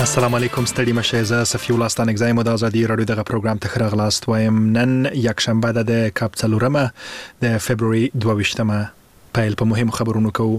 السلام علیکم ستړي مشه زه صفی الله ستانک زایم د ازادي رادیو دغه پروګرام ته خراغلاست وایم. نن یک شنبه د کاپ څلورمه د فبرवरी 22مه پیل په مهم خبرونو کوو.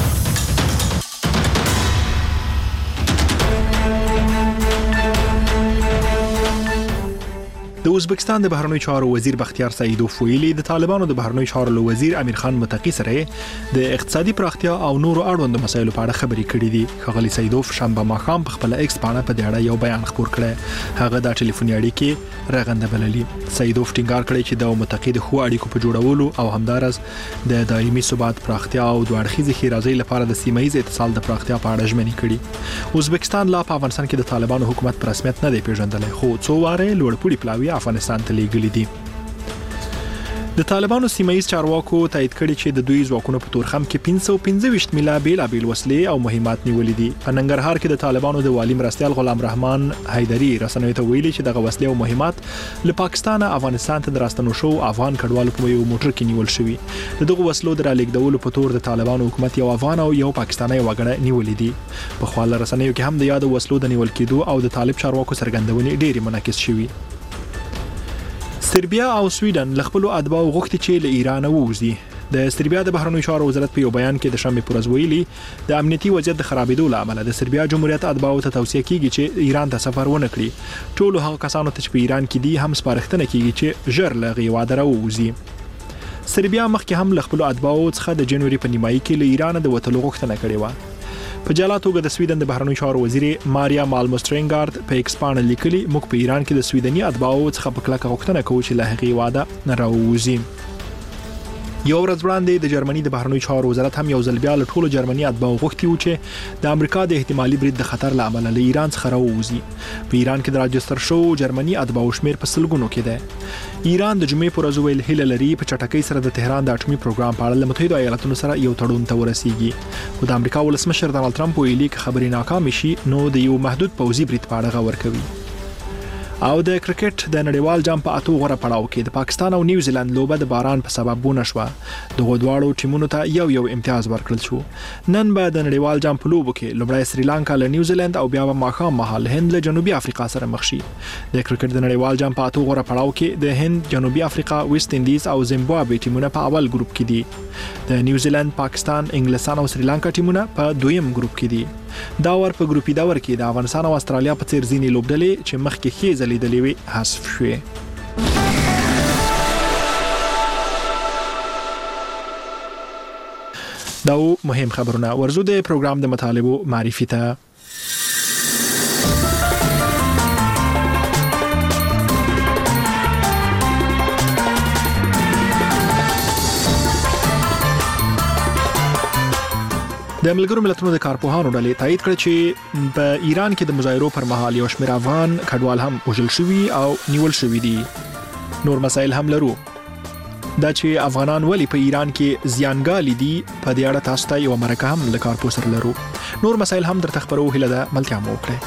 د ازبکستان د بهرنیو چارو وزیر بختیار سعیدوف ویلي د طالبانو د بهرنیو چارو وزیر امیر خان متقی سره د اقتصادي پراختیا او نورو اړوندو مسایلو په اړه خبرې کړې دي. ښاغلي سعیدوف شنبه ماښام په خپل ایکس باندې په دې اړه یو بیان خپور کړی. هغه د ټلیفوني اړیکې رغنده بللي. سعیدوف ټینګار کړی چې د متقی د خو اړیکو په جوړولو او همدارس د دایمي ثبات پراختیا او دوه اړخیزې ښېرازۍ لپاره د سیمه ییز اتصال د پراختیا په اړه ژمنې کړي. ازبکستان لا په افغانستان کې د طالبانو حکومت په رسمیت نه دی پیژندلی، خو څو واره لوړپوړي پلاوي افغانستان ته لیږلي دي. د طالبانو سیمایي چارواکو تایید کړي چې د دوی ځواکونو په تورخم کې 525 میله بیلابیل وسلې او مهمات نیولې دي. په ننګرهار کې د طالبانو د والی مرستیال غلام رحمان حیدری رسنیو ته ویلي چې دغه وسلې او مهمات له پاکستان افغانستان ته راستنو شو افغان کډوالو په یو موټر کې نیول شوی. دغه وسلو د رالیږدولو په تور د طالبانو حکومت یو افغان او یو پاکستاني وګړی نیولې دي. په خپل رسنیو کې هم د یاد وسلو د نیول کېدو او د طالب چارواکو څرګندونې ډېری منعکس شوي. سربیا او سویډن له خپل اتباعو غوښتي چې له ایران ووځي. د سربیا د بهرنیو چارو وزارت په یو بیان کې د شنبه پر ورځ ویلي د امنیتي وضعیت د خرابېدو له امله د سربیا جمهوریت اتباعو ته توصیه کیږي چې ایران ته سفر ونه کړي. ټول هغه کسانو ته چې په ایران کې دي هم سپارښتنه کیږي چې ژر له هیواده راووځي. سربیا مخکې هم له خپل اتباعو څخه د جنوري په نیمایي کې له ایران د وتلو غوښتنه کړې و. په جلا توګه د سویډن د بهرنیو چارو وزیر ماریا مالمسترینګارد په ایکس باندې لیکلي موږ په ایران کې د سویډني اتباعو څخه په کلکه غوښتنه کوو چې له هغې واده نه راووځي. یو ورځ وړاندې د جرمني د بهرنیو چارو وزارت هم یو ځل بیا له ټولو جرمني اتباعو غوښتي و چې د امریکا د احتمالي برید د خطر له امله له ایران څخه راووځي. په ایران کې د راجستر شو جرمني اتباعو شمیر په سلګونو کې ده. ایران د جمعې پر ورځ ویل هیله لري په چټکۍ سره د تهران د اټومي پروګرام په اړه له متحده ایالاتونو سره یو تړون ته ورسیږي. خو د امریکا ولسمشر ډانلډ ټرمپ ویلي چې خبرې ناکام شي نو د یو محدود پوځي برید په اړه غور کوي. او د کرکټ د نړیوال جام په اتو غوړه پړاو کې د پاکستان او نیوزیلند لوبه د باران په سبب ونه شوه. دغه دواړو ټیمونو ته یو امتیاز ورکړل شو. نن به د نړیوال جام په لوبو کې لومړی سریلانکا له نیوزیلند او بیا به ماښام مهال هند له جنوبي افریقا سره مخ شي. د کرکټ د نړیوال جام په اتو غوړه پړاو کې د هند، جنوبي افریقا، ویسټ اندیز او زیمبابوې ټیمونه په اول ګروپ کې دي. د نیوزیلند، پاکستان، انګلستان او سریلانکا ټیمونه په دویم ګروپ کې دي. دا ور په ګروپي دور کې د افغانستان او استرالیا په څیر ځینې لوبډلې چې مخکې ښې ځلېدلې وي حذف شوې. دا مهم خبرونه. ورزو د پروګرام د مطالبو معرفي ته. د ملګرو ملتونو د کارپوهانو ډلې تایید کړ چې په ایران کې د مظاهرو پر مهال یو شمېر افغان کډوال هم وژل شوي او نیول شوي دي. نور مسایل هم لرو. دا چې افغانان ولی په ایران کې زیانګالي دي په دې اړه تاسو ته یو مرکه هم له کارپو سره لرو. نور مسایل هم درته خبرو هیله ده ملتیا مو وکړئ.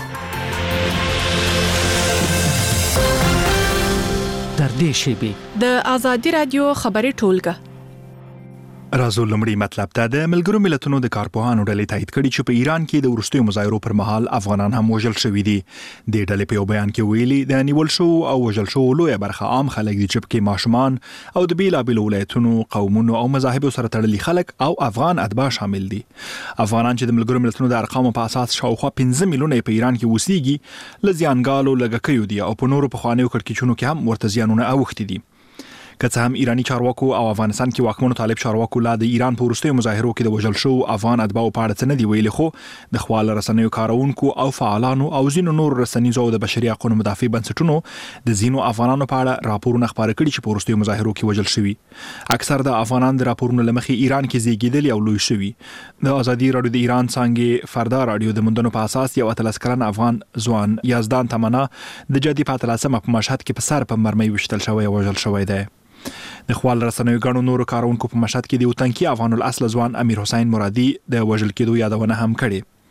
در دې شیبې د ازادي رادیو خبري ټولګه رازو لمړی مطلب ته د ملګرو ملتونو د کارپوهانو ډلې تایید کړي چې په ایران کې د وروستیو مظاهرو پر مهال افغانان هم وژل شوي دي. د ډلې په یو بیان کې ویلي د نیول شو او وژل شو لویه برخه عام خلک دي چې پکې ماشومان او د بیلابیلو ولایتونو، قومونو او مذاهبو سره تړلي خلک او افغان اتباع شامل دي. افغانان چې د ملګرو ملتونو د ارقامو په اساس شاوخوا 15 میلیونه په ایران کې اوسېږي له زیانګالو لږکیو دي او په نورو پخوانیو کړکېچونو کې هم ورته زیانونه اوښتي دي. که څه هم ایرانی چارواکو او افغانستان کې واکمنو طالب چارواکو لا د ایران په وروستیو مظاهرو کې د وژل شو افغان اتباعو په اړه څه نه دی ویلي، خو د خپل رسنیو کارونکو او فعالانو او ځینو نور رسنیزو او د بشري حقوقو مدافع بنسټونو د ځینو افغانانو په اړه راپورونه خپاره کړي چې په وروستیو مظاهرو کې وژل شوي. اکثر د افغانان د راپورونو لمخې ایران کې زیږیدل او لوی شوي. د ازادي رادیو د ایران څنګه فردا رادیو د مندونو په اساس یو 13 کلن افغان ځوان یزدان تمنا د جدي په 13 په مشهد کې په سر په مرمۍ وشتل شوی او وژل شوی دی. د خپل رسنیو غړو نورو کارونکو په مشهد کې د وطنکی افغان الاصل ځوان امیر حسین مرادي د وژل کېدو یادونه هم کړې.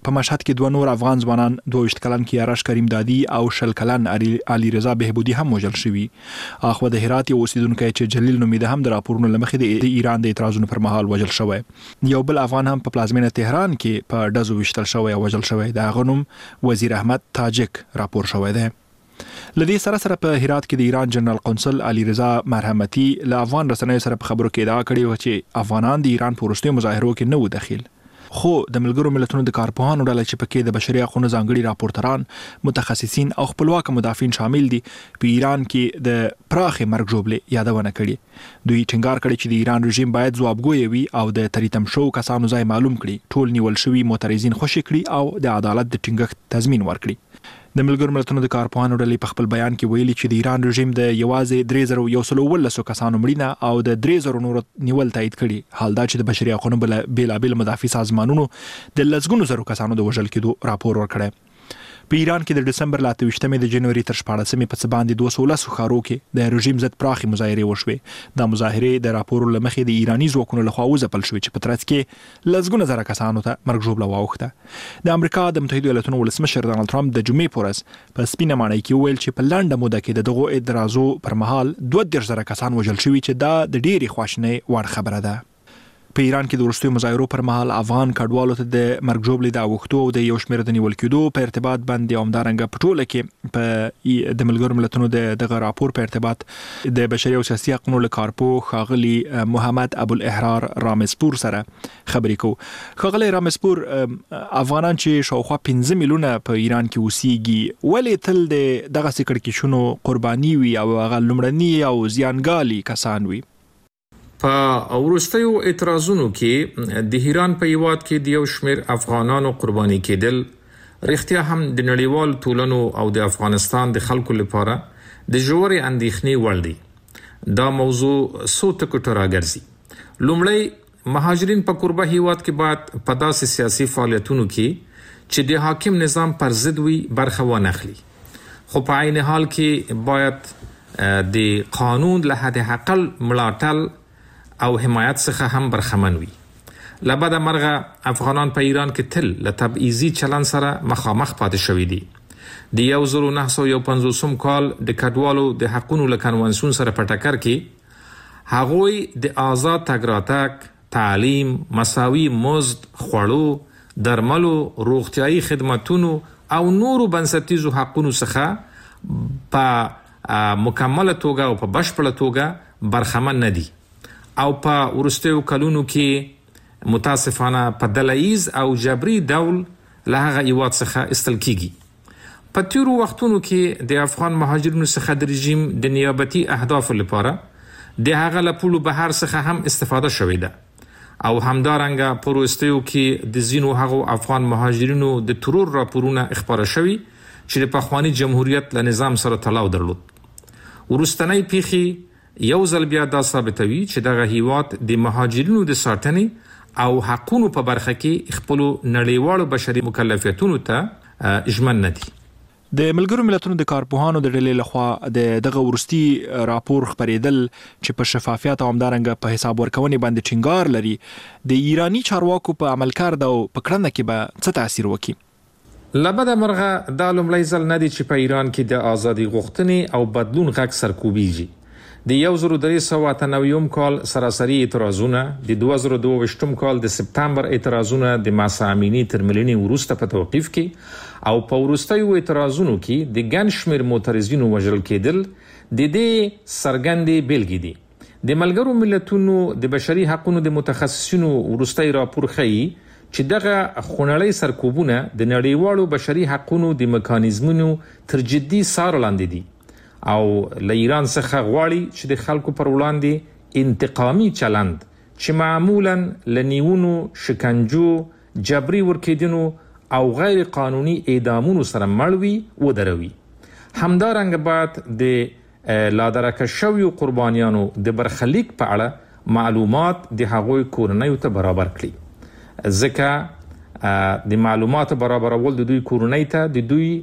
په مشهد کې دوه نور افغان ځوانان 22 کلن کیارش کریم دادی او 10 کلن علي رضا بهبودي هم وژل شوي. اخو د هرات یو اوسیدونکو چې جلیل نومیده هم د راپورونو لمخې د ایران د اعتراضونو پر مهال وژل شوی. یو بل افغان هم په پلازمینه تهران کې په ډزو وشتل شوی او وژل شوی. د غنوم وزیر احمد تاجک راپور شوی دی. لدې سره په هرات کې د ایران جنرال قونسل علي رضا مرحمتي له افغان رسنیو سره په خبرو کې ادعا کړې و چې افغانان د ایران په وروستیو مظاهرو کې نه و دخیل. خو د ملګرو ملتونو د کارپوهانو ډله چې پکې د بشري حقوقو ځانګړي راپورټران، متخصصین او خپلواک مدافعین شامل دي، په ایران کې د پراخې مرګ ژوبلې یادونه کړي. دوی ټینګار کړي چې د ایران رژیم باید ځوابګوی وي او د تریتم شو کسانو ځای معلوم کړي، ټول نیول شوي معترضین خوشي کړي او د عدالت د ټینګښت تضمین ورکړي. د ملګرو ملتونو د کارپوهانو ډلې په خپل بیان کې ویلي چې د ایران رژیم د یوازې 3119 کسانو مړینه او د 3000 نور نیول تایید کړي. حال دا چې د بشري حقوقو بیلابل مدافع سازمانونو د لسګونو زرو کسانو د وژل کېدو راپور ورکړی. په ایران کې د دسمبر 28 د جنوري تر 14 په باندې 216 ښارو کې د رژیم ضد پراخي مظاهرې وشوې. د مظاهرې د راپور لمخې د ایرانی ځواکونو لخوا وځپل شوې چې په ترڅ کې لسګونه زره کسانو ته مرګ ژوبله واوښته. د امریکا د متحده ایالاتونو ولسمشر ډانلډ ټرمپ د جمعې په ورځ په سپینه ماڼۍ کې ویل چې په لنډه موده کې د دغو اعتراضو پر مهال 32 زره کسان وژل شوي چې دا د ډېرې خواشینۍ وړ خبره ده. په ایران کې د وروستیو مظاهرو پر مهال افغان کډوالو ته د مرګ ژوبلې د اوښتو او د یو شمېر د نیول کېدو په ارتباط باندې همدارنګه په ټوله کې په د ملګرو ملتونو دغه راپور په ارتباط د بشري او سیاسي حقوقو له کارپوه ښاغلي محمد ابوالاحرار رامسپور سره خبرې کوو. ښاغلی رامسپور، افغانان چې شاوخوا 15 میلیونه په ایران کې اوسېږي، ولې تل د دغسې کړکېچونو قرباني وي او هغه لومړني او زیانګالي کسان وي؟ په وروستیو اعتراضونو کې د ایران په هیواد کې د یو شمېر افغانانو قرباني کېدل رښتیا هم د نړیوال ټولنو او د افغانستان د خلکو لپاره د ژورې اندېښنې وړ دی. دا موضوع څو ټکو ته راګرځي. لومړی، مهاجرین په کوربه هیواد کې باید په داسې سیاسي فعالیتونو کې چې د حاکم نظام پر ضد وي برخه وانخلي، خو په عین حال کې باید د قانون له حد اقل ملاتړ او حمایت څخه هم برخمن وي. لبد مرغه افغانان په ایران کې تل له تبعیضي چلن سره مخامخ پاتې شوي دي. د 1950 کال د کډوالو د حقوقو له کنوانسیون سره په ټکر کې هغوی د آزاد تګ راتګ، تعلیم، مساوي مزد، خوړو، درملو، روغتیايي خدماتونو او نورو بنسټیزو حقوقو څخه په مکمله توګه او په بشپړه توګه برخمن نه دي او په وروستیو کلونو کې متاسفانه په دلایز او جبري ډول له هغه هیواد څخه ایستل کیږي. په تیرو وختونو کې د افغان مهاجرینو څخه د رژیم د نیابتي اهدافو لپاره د هغه له پولو بهر څخه هم استفاده شوې ده او همدارنګه په وروستیو کې د ځینو هغو افغان مهاجرینو د ترور راپورونه خپاره شوي چې د پخواني جمهوریت له نظام سره تړاو درلود. وروستنۍ پیښې یو ځل بیا دا ثابتوي چې دغه هیواد د مهاجرینو د ساتنې او حقوقو په برخه کې خپل نړیوالو بشري مکلفیتونو ته ژمن نه دي. د ملګرو ملتونو د کارپوهانو د ډلې لخوا دغه ورستي راپور خبرېدل چې په شفافیت او همدارنګه په حساب ورکونې باندې ټینګار لري، د ایرانی چارواکو په عمل کارده او په کړنه کې به څه تاثیر وکړي؟ لبد مرغه دا لومړی ځل نه دی چې په ایران کې د ازادي غوښتنې او بدلون غږ سرکوبیږي. د 1398 کال سراسري اعتراضونه، د 2022 کال د سپتامبر اعتراضونه د ماسا امینی تر ملني وروسته په توقیف کې او په وروستیو اعتراضونو کې د ګڼ شمېر معترضینو وژل کېدل د دې څرګندې بیلګې دي. د ملګرو ملتونو د بشري حقوقو د متخصصینو وروستی راپور ښیي چې دغه خونړۍ سرکوبونه د نړیوالو بشري حقوقو د میکانیزمونو تر جدي څار لاندې دي او له ایران څخه غواړي چې د خلکو پر وړاندې انتقامي چلند چې معمولاً له نیونو، شکنجو، جبري ورکېدنو او غیر قانوني اعدامونو سره مل وي ودروي. همدارنګه باید د لادرکه شویو قربانیانو د برخلیک په اړه معلومات د هغوی کورنیو ته برابر کړي، ځکه د معلوماتو برابرول د دوی کورنۍ ته د دوی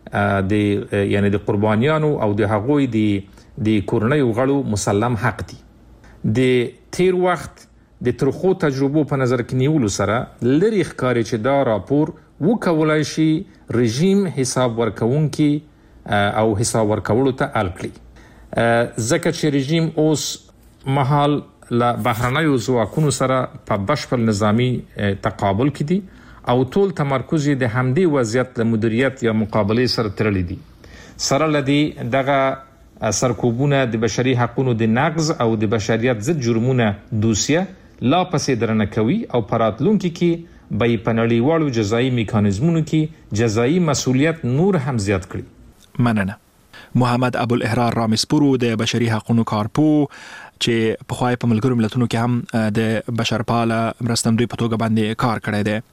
یعنی د قربانیانو او د هغوی د کورنیو غړو مسلم حق دي. د تیر وخت د ترخو تجربو په نظر کې نیولو سره لري ښکاري چې دا راپور وکولای شي رژیم حساب ورکونکي او حساب ورکولو ته اړ کړي ځکه چې رژیم اوس مهال له بهرنیو ځواکونو سره په بشپړ نظامی تقابل کې دي او ټول تمرکز د همدې وضعیت له مدیریت یا مقابله سره تړلی دي. سره لدی دغه سرکوبونه د بشري حقوقو د نقض او د بشریت ضد جرمونه دوسیه لا پسې درنه کوي او پراتلونکو کې به په نړیوالو جزایي میکانیزمونو کې جزایي مسؤلیت نور هم زیات کړي. مننه. محمد ابوالاحرار رامسپورو د بشري حقوقو کارپو چې په خوای په ملګرو ملتونو کې هم د بشرپاله مرستندوی په توګه باندې کار کړی دی.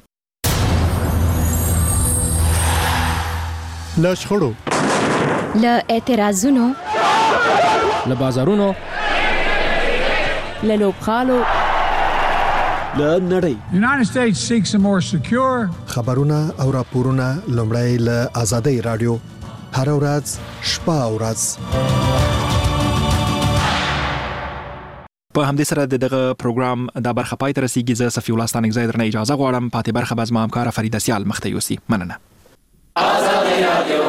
له شخړو، له اعتراضونو، له بازارونو، له لوبغالو، له نړۍ. United States seeks a more secure خبرونه او راپورونه لومړی له آزادۍ رادیو هر ورځ شپه او ورځ. په همدې سره دغه پروګرام د برخه پای ته رسیدي. زه صفي الله ستانک زید رنه اجازه غواړم. پاتې برخه به زما همکار فرید سیال مخته یوسي. مننه. آزادۍ رادیو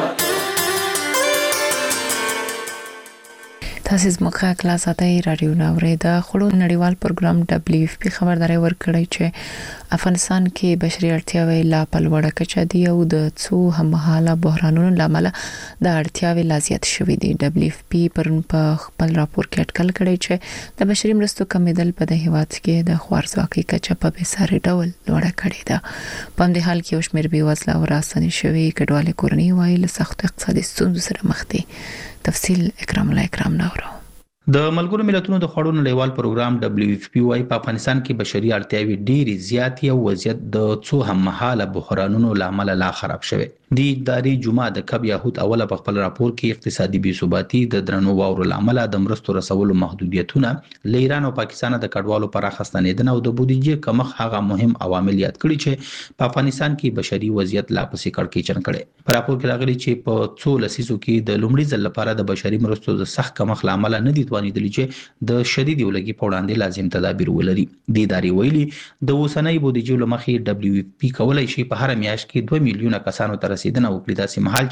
تاسو زموږ غږ له آزادۍ رادیو ناوړې د خړو نړیوال پروګرام WFP خبرداري ورکړی چې افغانستان کې بشري اړتیاوې لا په لوړه کچه دي او د څو هممهاله بحرانونو لامل د اړتیاوې لا زیات شوې دي. WFP پرون په خپل راپور کې اټکل کړی چې د بشري مرستو کمیدل په د هیواد کې د خوارځواکۍ کچه په بېساري ډول لوړه کړې ده. په همدې حال کې یو شمېر بېوزله او راستنې شوي کډوالې کورنۍ وايي له سختو اقتصادي ستونزو سره مخ دي. تفصیل اکرام الله اکرام نورو. د ملګرو ملتونو د خړو نړیوال پروګرام WFP وايي په افغانستان کې بشري اړتیاوې ډېری زیاتې او وضعیت د څو هممهاله بحرانونو لامل لا خراب شوه. د اداري جمعه د کب یهود اوله په خپل راپور کې اقتصادي بې ثباتي د درنو واورو لامل د مرستو رسولو محدودیتونه له ایران او پاکستان د کډوالو پر اخستنیدنه او د بودیجې کمښت هغه مهم عوامل یاد کړي چې په افغانستان کې بشري وضعیت لا پسې کړکېچن کړي. په راپور کې راغلي چې په څو لسیزو کې د لومړي ځل لپاره د بشري مرستو د سخت کمښت لامل نه دي توانیدلی چې د شدید ولګي په وړاندې لازم تدابیر ولري. د ادارې ویلي د اوسنۍ بودیجې لمخې WFP کولای شي په هر میاشت کې 2 میلیونه کسانو ته رسیدنه وکړي. داسې مهال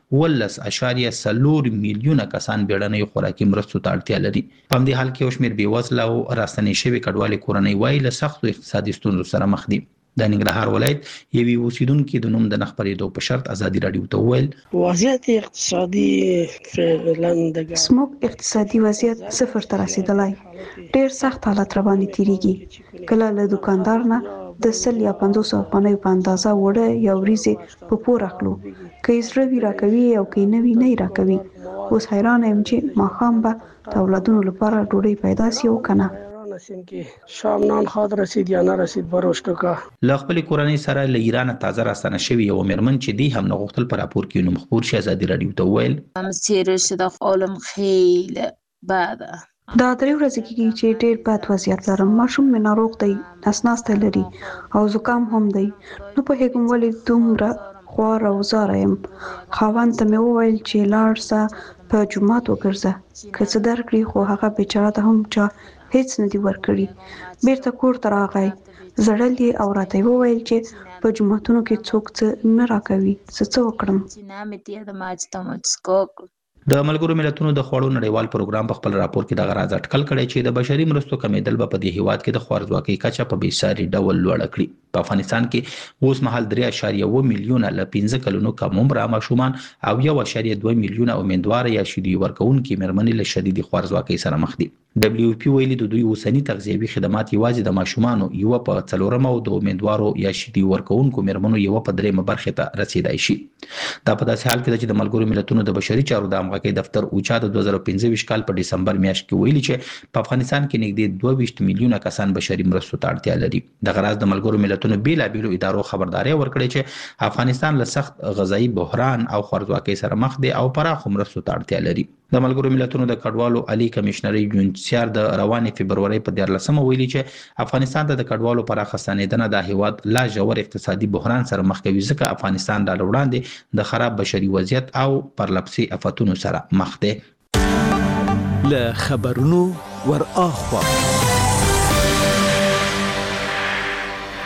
چې 10.4 میلیونه کسان بیړنۍ خوراکي مرستو ته اړتیا لري. په همدې حال کې یو شمېر بېوزله او راستنې شوي کډوالې کورنۍ وايي له سختو اقتصادي ستونزو سره مخ دي. د ننګرهار ولایت یوې اوسیدونکو د نوم د نخبرېدو په شرط ازادي رادیو ته وویل وضعیت اقتصادي فعلا زموږ اقتصادي وضعیت صفر ته رسیدلی ډېر سخت حالت را باندې تیریږي. کله له دکاندار نه د 100 یا 500 افغانۍ په اندازه وړه یا وریځې په پور اخلو. که یې زړه وي راکوي او که یې نه وي نه یې راکوي. اوس حیرانه یم چې ماښام به د اولادونو لپاره ډوډۍ پیدا سي او که نه. شام نان خاد رسید یا نه رسید بروشتکا. له خپل کورنۍ سره له ایران تازه راستنه شوی یو مېرمن چې دی هم نغښتل پر راپور کې نوم خبر شي ازادي رادیو ته ویل مسیر شده عالم خیلی بعد دا 3 ورځې کېږي چې ډېر بد وضعیت لرم. ماشوم مې ناروغ دی، نسناسته لري او زکام هم دی. نو په هغه ولې دومره خوار او زاره یم. خاوند ته مې وویل چې لاړ سه په جومات وګرځه، که څه درکړي، خو هغه بیچاره ته هم چا هیڅ نه دی ورکړي. بیرته کور ته راغی، زړل یې او راته وویل چې په جوماتونو کې څوک څه نه راکوي. څه وکړم؟ د ملګرو ملتونو د خړو نړیوال پروګرام په خپل راپور کې د غراز اټکل کړی چې د بشري مرستو کمیدل په دې هیواد کې د خوارځواکۍ کچه په بېساري ډول لوړه کړي. په افغانستان کې اوس مهال 3.1 میلیونه ل 15 کلونو کم عمره ماشومان او 1.2 میلیونه امیندوار یا شیدې ورکوونکي مېرمنې له شدید خوارځواکۍ سره مخ دي. WFP ویلي د دوی اوسنی تغذیوي خدمات یوازې د ماشومانو یو په 4 او د امیندوارو یا شیدې ورکوونکو مېرمنو یو په 3 برخه ته رسیدای شي. دا په داسې حال کې چې د ملګرو ملتونو د بشري چارو د همغږۍ دفتر اوچا د 2015 کال په دسمبر میاشت کې ویلي چې په افغانستان کې نږدې 22 میلیونه کسان بشري مرستو ته اړتیا لري. د غراز د ملګرو ملتونو بیلابېلو ادارو خبرداري ورکړې چې افغانستان له سخت غذایی بحران او خوارځواکۍ سره مخ دی او پراخو مرستو ته اړتیا لري. د ملګرو ملتونو د کډوالو عالی کمشنر یونسیار د روانې فبرवरी په 14 ویلي چې افغانستان د کډوالو پر اخستنیدنه د هیواد لا ژور اقتصادي بحران سره مخ کوي ځکه افغانستان د وړاندې د خراب بشري وضعیت او پرلپسې آفاتونو سره مخ دی. له خبرونو ور اخوا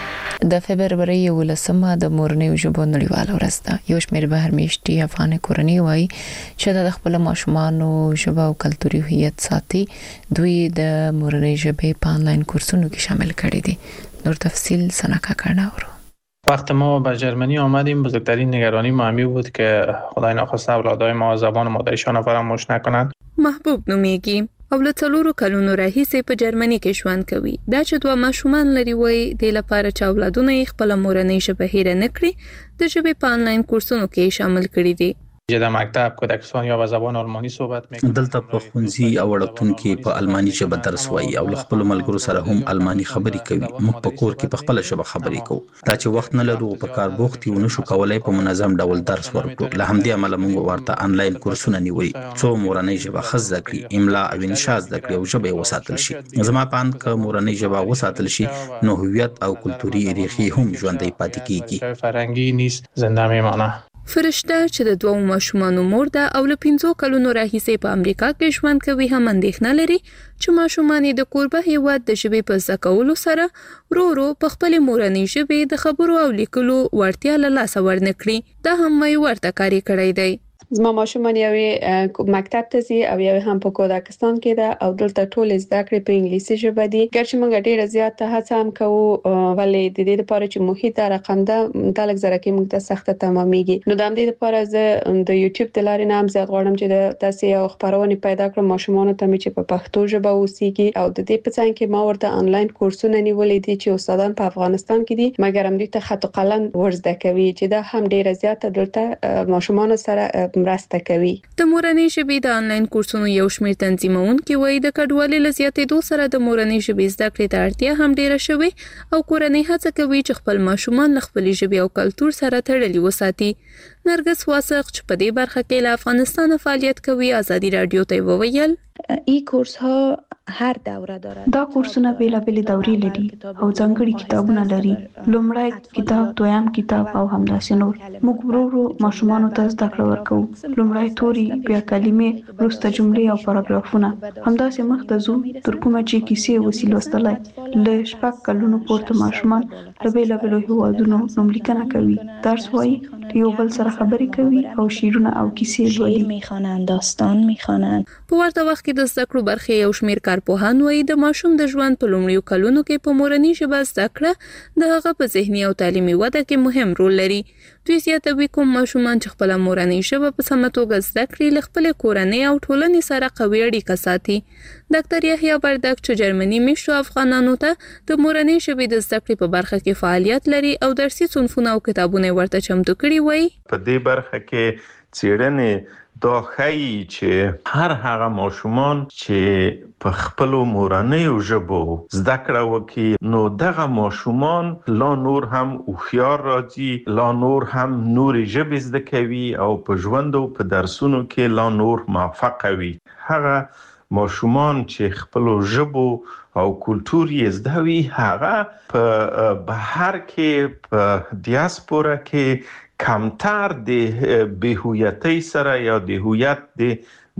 د فبرवरी 11مه د مورنۍ ژبو نړیواله ورځ ده. یو شمېر بهر میشتي افغان کورنۍ وایي چې د خپل ماشومانو ژبه او کلتوري هویت ساتي. دوی د مورنۍ ژبې په آنلاین کورسونو کې شامل کړي دي. نور تفصیل سناکا کارناورو. وقتی ما به جرمنی آمدیم بزرگترین نگرانی ما همین بود که خدای ناخواسته اولادای ما زبان مادریشان را فراموش نکنند. محبوب نومیږي او له 4 کلونو راهیسې په جرمني کې ژوند کوي. دا چې دوه ماشومان لري وای د لپاره چې اولادونه خپل مورنۍ ژبه هېر نه کړي د ژبې په آنلاین کورسونو کې شامل کړي دي. در مکتب کودکستان یا به زبان آلمانی صحبت میکنه. دلته په ښوونځي او وړکتون کې په آلمانی ژبه درس وایي او خپل ملګرو سره هم آلمانی خبرې کوي. موږ په کور کې په خپل ژبه خبرې کوو. دا چې وخت نه لرو په کار بوخت یو نشو کولای په منظم ډول درس ورکړو. له همدې امله موږ ورته آنلاین کورسونه نیولي څو مورنۍ ژبه خزه کړي، املا او انشاء زده کړي او ژبه وساتل شي. زما په اند که مورنۍ ژبه وساتل شي نو هویت او کلتوري ریښې هم ژوندۍ پاتې کیږي. فرهنګي نیست زنده میمانه. فرشته چې د دوه ماشومانو مور ده او له 15 کلونو راهیسې په امریکا کې ژوند کوي هم اندېښنه لري چې ماشومان د کوربه هیواد د ژبې په زده کولو سره ورو په خپل مورنۍ ژبې د خبرو او لیکلو وړتیا له لاسه ورنکړي. دا هم یې ورته کاری کړی دی. زما ماشومان یو مکتب ته ځي او یو هم په کودکستان کې ده او دلته ټول زده کړې په انګلیسي ژبه دي. ګرچې موږ ډیره زیاته هڅه هم کوو ولې د دې لپاره چې محیط رقمده د لږ زره کې موږ ته سخته تمامېږي. نو د دې لپاره زه د یوټیوب د لارې نه هم زیات غواړم چې د تاسو یو خبرونه پیدا کړم ماشومان ته چې په پښتو ژبه اوسېږي او د دې په څنګ کې ما ورته آنلاین کورسونه نیولې دي چې استادان په افغانستان کې دي مګر هم دوی ته خط قلم ورزده کوي چې دا هم ډیره زیاته دلته ماشومان سره مرسته کوي. د مورنۍ ژبې د آنلاین کورسونو یو شمېر تنظیمونکي وایي د کډوالۍ له زیاتېدو سره د مورنۍ ژبې زده کړې ته اړتیا هم ډیره شوې او کورنۍ هڅه کوي چې خپل ماشومان له خپلې ژبې او کلتور سره تړلي وساتي. نرګس واسق چې په دې برخه کې له افغانستان فعالیت کوي ازادي رادیو ته وویل ای کورس ها هر دوره دارد. دا کورسونه بیلابیل دورې لري او ځانګړي کتابونه لري. لومړی کتاب، دویم کتاب او همداسې نور. موږ ورو ماشومانو ته زده کړه ورکوو. لومړی توري، بیا کلمې، وروسته جملې او پاراګرافونه. همداسې مخ ته ځو تر کومه چې کیسې وسیل لوستلای. له 6 کلونو پورته ماشومان له بیلابیلو هیوادونو نوملیکنه کوي، درس وایي، یو بل سره خبرې کوي او شعرونه او کیسې لولي. میخوانند، داستان میخوانند. په ورته وخت کې د زده کړو برخې یو شمېر کارپوهان وایي د ماشوم د ژوند په لومړیو کلونو کې په مورنۍ ژبه زده کړه د هغه په ذهني او تعلیمي وده کې مهم رول لري. دوی زیاتوي کوم ماشومان چې خپل مورنۍ ژبه په سمه توګه زده کړي له خپل کورنۍ او ټولنې سره قوي اړیکه ساتي. ډاکټر یحیی بردک چې جرمني میشتو افغانانو ته د مورنۍ ژبې د زده کړې په برخه کې فعالیت لري او درسي صنفونه او کتابونه ورته چمتو کړي وایي په دې برخه کې څېړنې دا ښیي چې هر هغه ماشومان چې په خپل مورنۍ ژبه زده کړه وکړي نو دغه ماشومان لا نور هم هوښیار راځي، لا نور هم نور ژبې زده کوي او په ژوند او په درسونو کې لا نور موفق وي. هغه ماشومان چې خپل ژبه او کلتور یې زده وي هغه په بهر کې په دیاسپورا کې کمتر د بهویتۍ سره یا د هویت د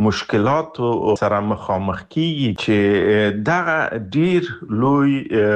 مشکلاتو سره مخامخ کیږي چې دغه ډیر لوی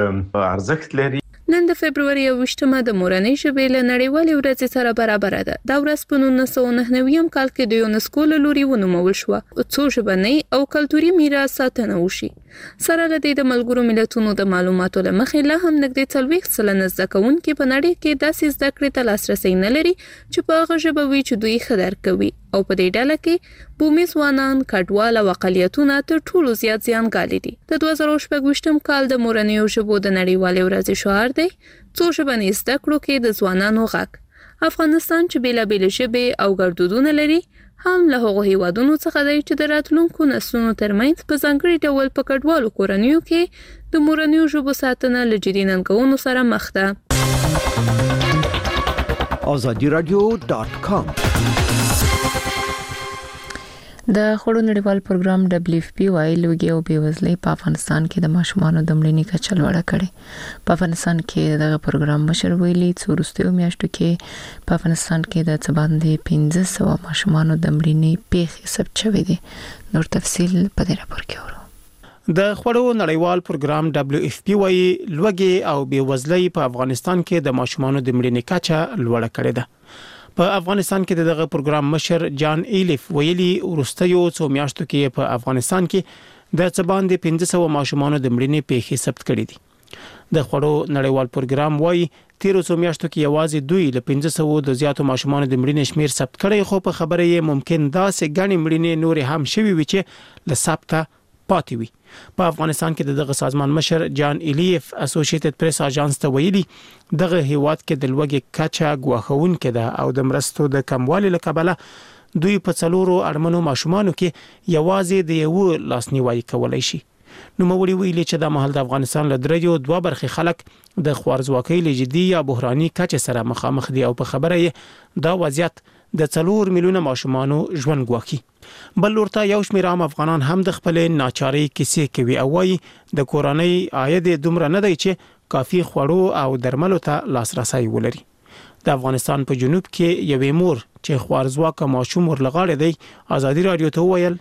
ارزښت لري. نن د فبرवरी 28مه د مورنۍ ژبې له نړیوالې ورځې سره برابر ده. دا ورځ په 1999 کال کې د یونسکو له لوري ونومول شوه څو ژبنی او کلتوري میراث ساتنه وشي. سره له دې د ملګرو ملتونو د معلوماتو له مخې لا هم نږدې 40% زده کوونکي په نړۍ کې داسې زده کړې ته لاسرسی نه لري چې په هغه ژبه وي چې دوی ښه درک کوي او په دې ډله کې بومي ځوانان، کډوال او اقلیتونه تر ټولو زیات زیانګالي دي. د 2024 کال د مورنۍ ژبو د نړیوالې ورځې شعار دی څو ژبني زده کړو کې د ځوانانو غږ. افغانستان چې بیلابیل ژبې او ګړدودونه لري هم له هغو هیوادونو څخه دی چې د راتلونکو نسلونو ترمنځ په ځانګړي ډول په کډوالو کورنیو کې د مورنۍ ژبو ساتنه له جدي ننګونو سره مخ ده. azadiradio.com د خړو نړیوال پروګرام WFP وايي لوګي او بیوزلۍ په افغانستان کې د ماشومانو د مړینې کچه لوړه کړې. په افغانستان کې دغه پروګرام مشر ویلي چې وروستیو میاشتو کې په افغانستان کې د څه باندې 1500 ماشومانو د مړینې پیښې ثبت شوې دي. نور تفصیل په دې راپور کې ورو. د خوړو نړیوال پروګرام WFP وايي لوږې او بېوزلۍ په افغانستان کې د ماشومانو د مړینې کچه لوړه کړې ده. په افغانستان کې دغه پروګرام مشر جان ایلیف ویلي ورستیو څو میاشتو کې په افغانستان کې د څه باندې 1500 ماشومانو د مړینې پیښې ثبت کړې دي. د خوړو نړیوال پروګرام وايي تیر څو میاشتو کې یوازې دوی له 1500 د زیاتو ماشومانو د مړینې شمیر ثبت کړي، خو په خبره یې ممکن داسې غني مړینې نور هم شوي وي چې له ثبت پاتې وي. په افغانستان کې دغه سازمان مشر جان ایلیف اسوسییټډ پریس اژانس ته ویلي دغه هیواد کې د لوږې کچه ګواښونکې ده او د مرستو د کموالي له کبله دوی په څلورو اړمنو ماشومانو کې یوازې د یو لاسنیوي کولای شي. نو موري ویلي چې د مهال د افغانستان له دریو دوه برخې خلک د خوارزواکۍ له جدي یا بحراني کچې سره مخامخ دي او په خبره یې دا وضعیت د 4 میلیونه ماشومانو ژوند ګواکي. بل ورته یو شمېر عام افغانان هم د خپل ناچاري کیسې کوي او وايي د کورنۍ عاید دومره نه دی چې کافي خوړو او درملو ته لاسرسي ولري. د افغانستان په جنوب کې یوې مور چې خوارزواکه ماشوم ورلغاړي دی ازادي رادیو ته ویل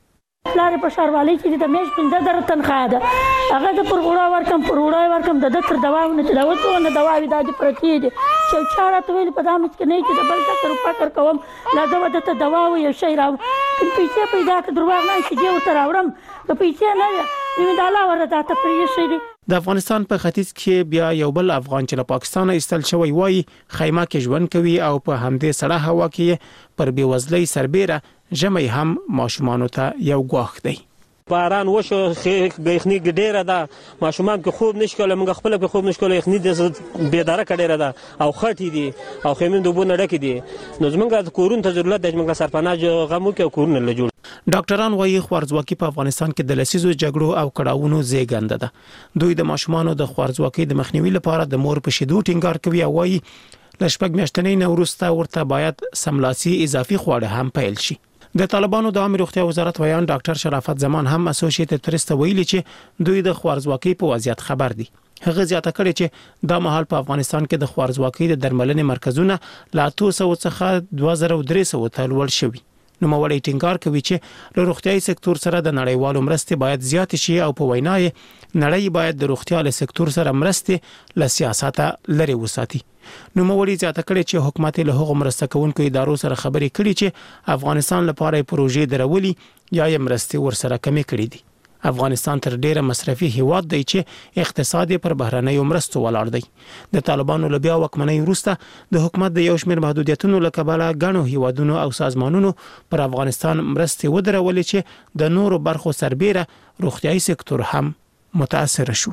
پلار په شاروالۍ کې د میش 15 تنخواه ده، هغه د پرغوړا ورکم د دتر دواونه چې دا وته نه دواوی د پرتی دي چې چاره ته ویل په دامت کې نه چې د بل څه فکر کوم لا دا ودته دواو یو شی راو پیسې پیدا کړ دروغ نه شي جو تر اورم د پیسې نه وي دا لا ورته ته پرې شي. د افغانستان په ختیځ کې بیا یو بل افغان چې له پاکستان ایستل شوی وای خیمه کې ژوند کوي او په همدې سړه هوا کې پر بېوزلۍ سربېره ژمی هم ماشومانو ته یو ګواښ دی. باران وشو یخني ډیره ده، ماشومان کې خوب نشي کولای، موږ خپل په خوب نشو کولای، یخني د بیداره کډیره ده او خټي دي او خیمې د بونه ډکې دي. نو زمونږ د کورونو ته ضرورت دی، موږ سرپناه غمو کې کورونه لجوړ. ډاکټران وايي خوارزواکي په افغانستان کې د لسیزو جګړو او کړاوونو زیږنده ده. دوی د ماشومانو د خوارزواکي د مخنیوي لپاره د مور په شیدو ټینګار کوي او وايي لشپږ میاشتنۍ نه وروسته ورته باید سملاسي اضافي خواړه هم پیل شي. د طالبانو د عامه روغتیا وزارت ویان ډاکټر شرافت زمان هم اسوسییټډ پریس ته ویلي چې دوی د خوارزواکي په وضعیت خبر دي. هغه زیاته کړې چې دا مهال په افغانستان کې د خوارزواکي د درملنې مرکزونه لا 200 څخه 2300 ته لوړ شوي. نو مولوی ټینګار کوي چې له روغتيایي سکتور سره د نړیوالو مرستې باید زیات شي او په وینا یې نړۍ باید د روغتیا له سکتور سره مرستې له سیاست لري وساتي. نو مولوی زیاته کړي چې حکومت له هغو مرسته کوونکو ادارو سره خبرې کړي چې افغانستان لپاره پروژې درولي یا یې مرستې ورسره کمې کړي دي. افغانستان تر ډیره مصرفي هیواد دی چې اقتصاد پر بهرنیو مرستو ولاړ دی. د طالبانو له بیا واکمنۍ وروسته د حکومت د یو شمېر محدودیتونو له کبله غنو هیوادونو او سازمانونو پر افغانستان مرستې ودرولې چې د نورو برخو سربېره روغتيایي سکتور هم متاثر شو.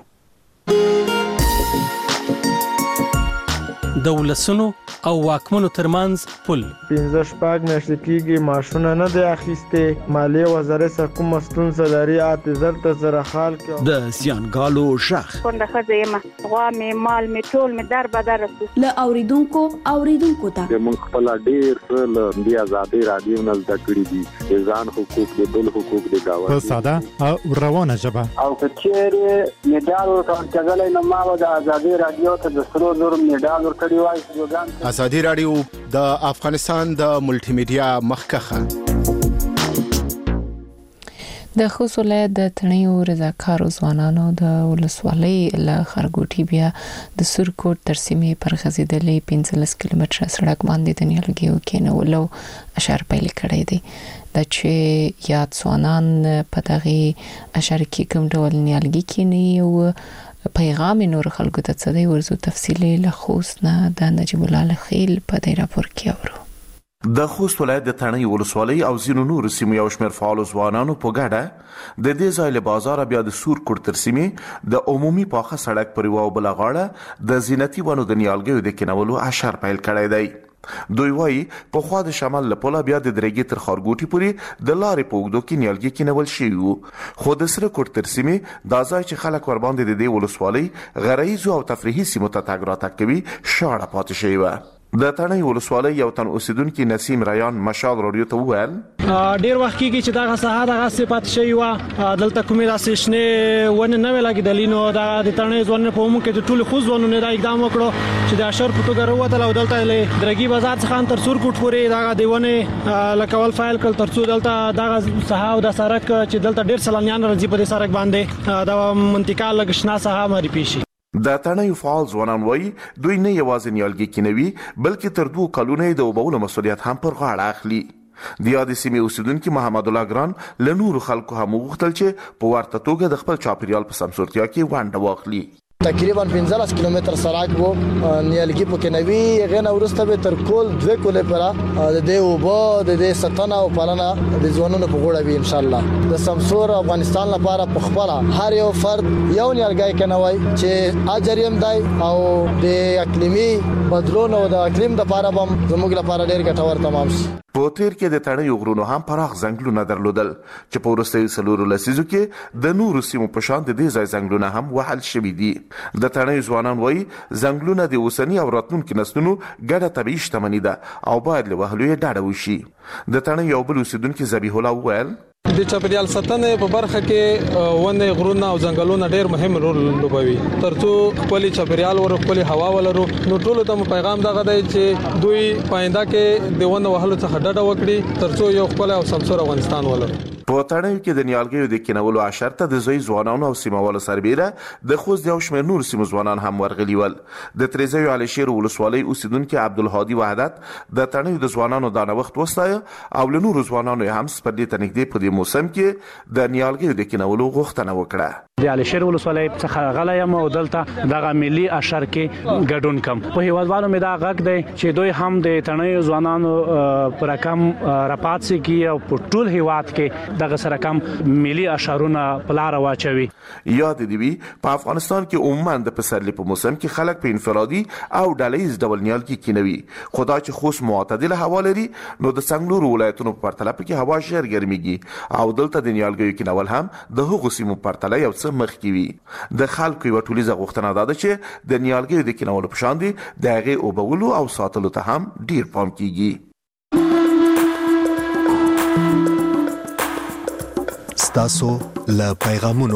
د ولسونو او واکمنو ترمنځ پل 15 میاشتې کېږي معاشونه نه دی اخیسته، مالیه وزارت سره کوم ستونزه لري اعتذار ته سره حال کې د زیانګالو شخ څنګه خزه غوا مې مال مې ټول مې در بدر له اوریدونکو ته موږ خپل ډیر څه د آزادۍ رادیو نه زده کړی دي، ځان حقوق د بل حقوق د گاوه په ساده او روانه ژبه او کچېره میډال ورکړل نو ما د آزادۍ رادیو ته د سرو زر میډال ورکړی وای. ازادي رادیو د افغانستان د ملټي میډیا مخکخه د خوست ولایت د تڼیو رضاکارو ځوانانو د ولسوالۍ له خرګوټي بیا د سورکوټ تر سیمې پر غځېدلې 15 کیلومتره سړک باندې د نیالګیو کېنولو اشاره پیل کړی دی. د چې یاد ځوانان په دغه اشاره کې کوم ډول نیالګي کېني او پیغام نور خلکو ته څه دی ورزو تفصیلی له خوست نه د نجیب الله خیل په دې راپور کې اورو. د خوست ولایت د تڼۍ ولسوالۍ او ځینو نورو سیمو یو شمېر فعالو ځوانانو په ګډه د دې ځای له بازاره بیا د سورکوټ تر سیمې د عمومي پاخه سړک پر یوه بله غاړه د زینتي ونو د نیالګیو د کینولو اشر پیل کړی دی. دوی وایي پخوا د شمال له پله بیا د درېږې تر خارګوټي پورې د لارې په اوږدو کې نیالګي کینول شوي وو، خو د سره کوټ تر سیمې دا ځای چې خلک ورباندې د دې ولسوالۍ غرایزو او تفریحي سیمو ته تګ راتګ کوي شاړه پاتې شوې وه. د تڼۍ ولسوالۍ یو تن اوسیدونکو نسیم ریان مشال رادیو ته وویل ډیر وخت کېږي چې دا ساحه دغه صفات شي وا دلته کومې راسي شنه ونه نه ولاګیدل نو دا د تڼۍ ځوان په عموم کې ټول خو ځوانونه دا اقدام وکړو چې د اشر په توګه وروتل او دلته له درګي بازار څخه تر سورکوټ پورې دا دیونه لکول فایل کول ترڅو دلته دا ساحه او د سړک چې دلته ډیر سلانیان راځي په دې سړک باندې دا منطقه لګشنا ساحه مری پیشي د تڼۍ فعال ځوانان وایي دوی نه یوازې نیالګي کینوي بلکې تر 2 کلونو د وبولو مسولیت هم پر غاړه اخلي د یاد سیمې اوسیدونکو محمد الله ګران له نورو خلکو هم وغوښتل چې په ورته توګه د خپل چاپیریال په سمسورتیا کې ونډه واخلي تقریبا 15 کیلومتر سړک وو نیالګي پکې نوي غنه ورسته به تر کول 2 کولې پر د دې وبو د دې ستنه او پالنه د ځوانونو په ګوړه وي ان شاء الله د سمسور افغانستان لپاره په خپل هر یو فرد یو نیالګي کنوي چې اجریم دی او د اقلیمي بدلون او د اقلیم د لپاره هم زموږ لپاره ډېر ګټور تمام شي په تیر کې د تڼۍ غرونو هم پراخ ځنګلونه درلودل چې په وروستیو سلورو لسیزو کې د نورو سیمو په شان د دې ځای ځنګلونه هم وهل شوي دي د تڼۍ ځوانان وایي ځنګلونه د اوسني او راتلونکو نسلونو ګډه طبیعي شتمني ده او باید له وهلو یې ډډه وشي د تڼۍ یو بل اوسیدونکو ذبیح الله وویل د چاپیریال ساتنې په برخه کې ونه غرونه او ځنګلونه ډېر مهم رول لوبوي ترڅو خپل چاپیریال ور خپل هوا ولرو نو ټول ته پیغام دغه دی چې دوی پاینده کې د ونه وهلو څخه ډډه وکړي ترڅو یو خپل او سمسور افغانستان ولرو په تڼۍ کې د نیالګیو د کینولو اشرته د زوی ځوانانو او سیموالو سربېره د خوست یو شمېر نور سیمو ځوانان هم ورغلي ول د تریزیو علشیر ولسوالۍ اوسیدونکو عبدالهادي وحدت د تڼۍ د ځوانانو د نوښت وستایه او له نورو ځوانانو هم سپدې ته نږدې په دې موسم کې د نیالګیو د کینولو غوښتنه وکړه د علشیر ولسوالۍ څخه غلایم او دلته دغه ملي اشر کې ګډون کم په هیوادوالو مې دا غږ دی چې دوی هم د تڼۍ ځوانانو پر رقم راپاتسي کی او په ټول هیواد کې دغه سره کم ملي اشارونه په لار واچوي یاد دی وی په افغانستان کې عموما د پسرلي په موسم کې خلک په انفرادي او ډلهیز ډول نیالګي کینوي خدای چې خوست معتدله هوا لري نو د څنګلورو ولایتونو په پرتله کې هوا ژر ګرميږي او دلته د نیالګیو کینول هم د هغو سیمو په پرتله یو څه مخکې وي د خلکو یو ټولیزه غوښتنه ده چې د نیالګیو د کینولو په شان دي د هغې اوبولو او ساتلو ته هم ډیر پام کیږي ستاسو له پیغامونو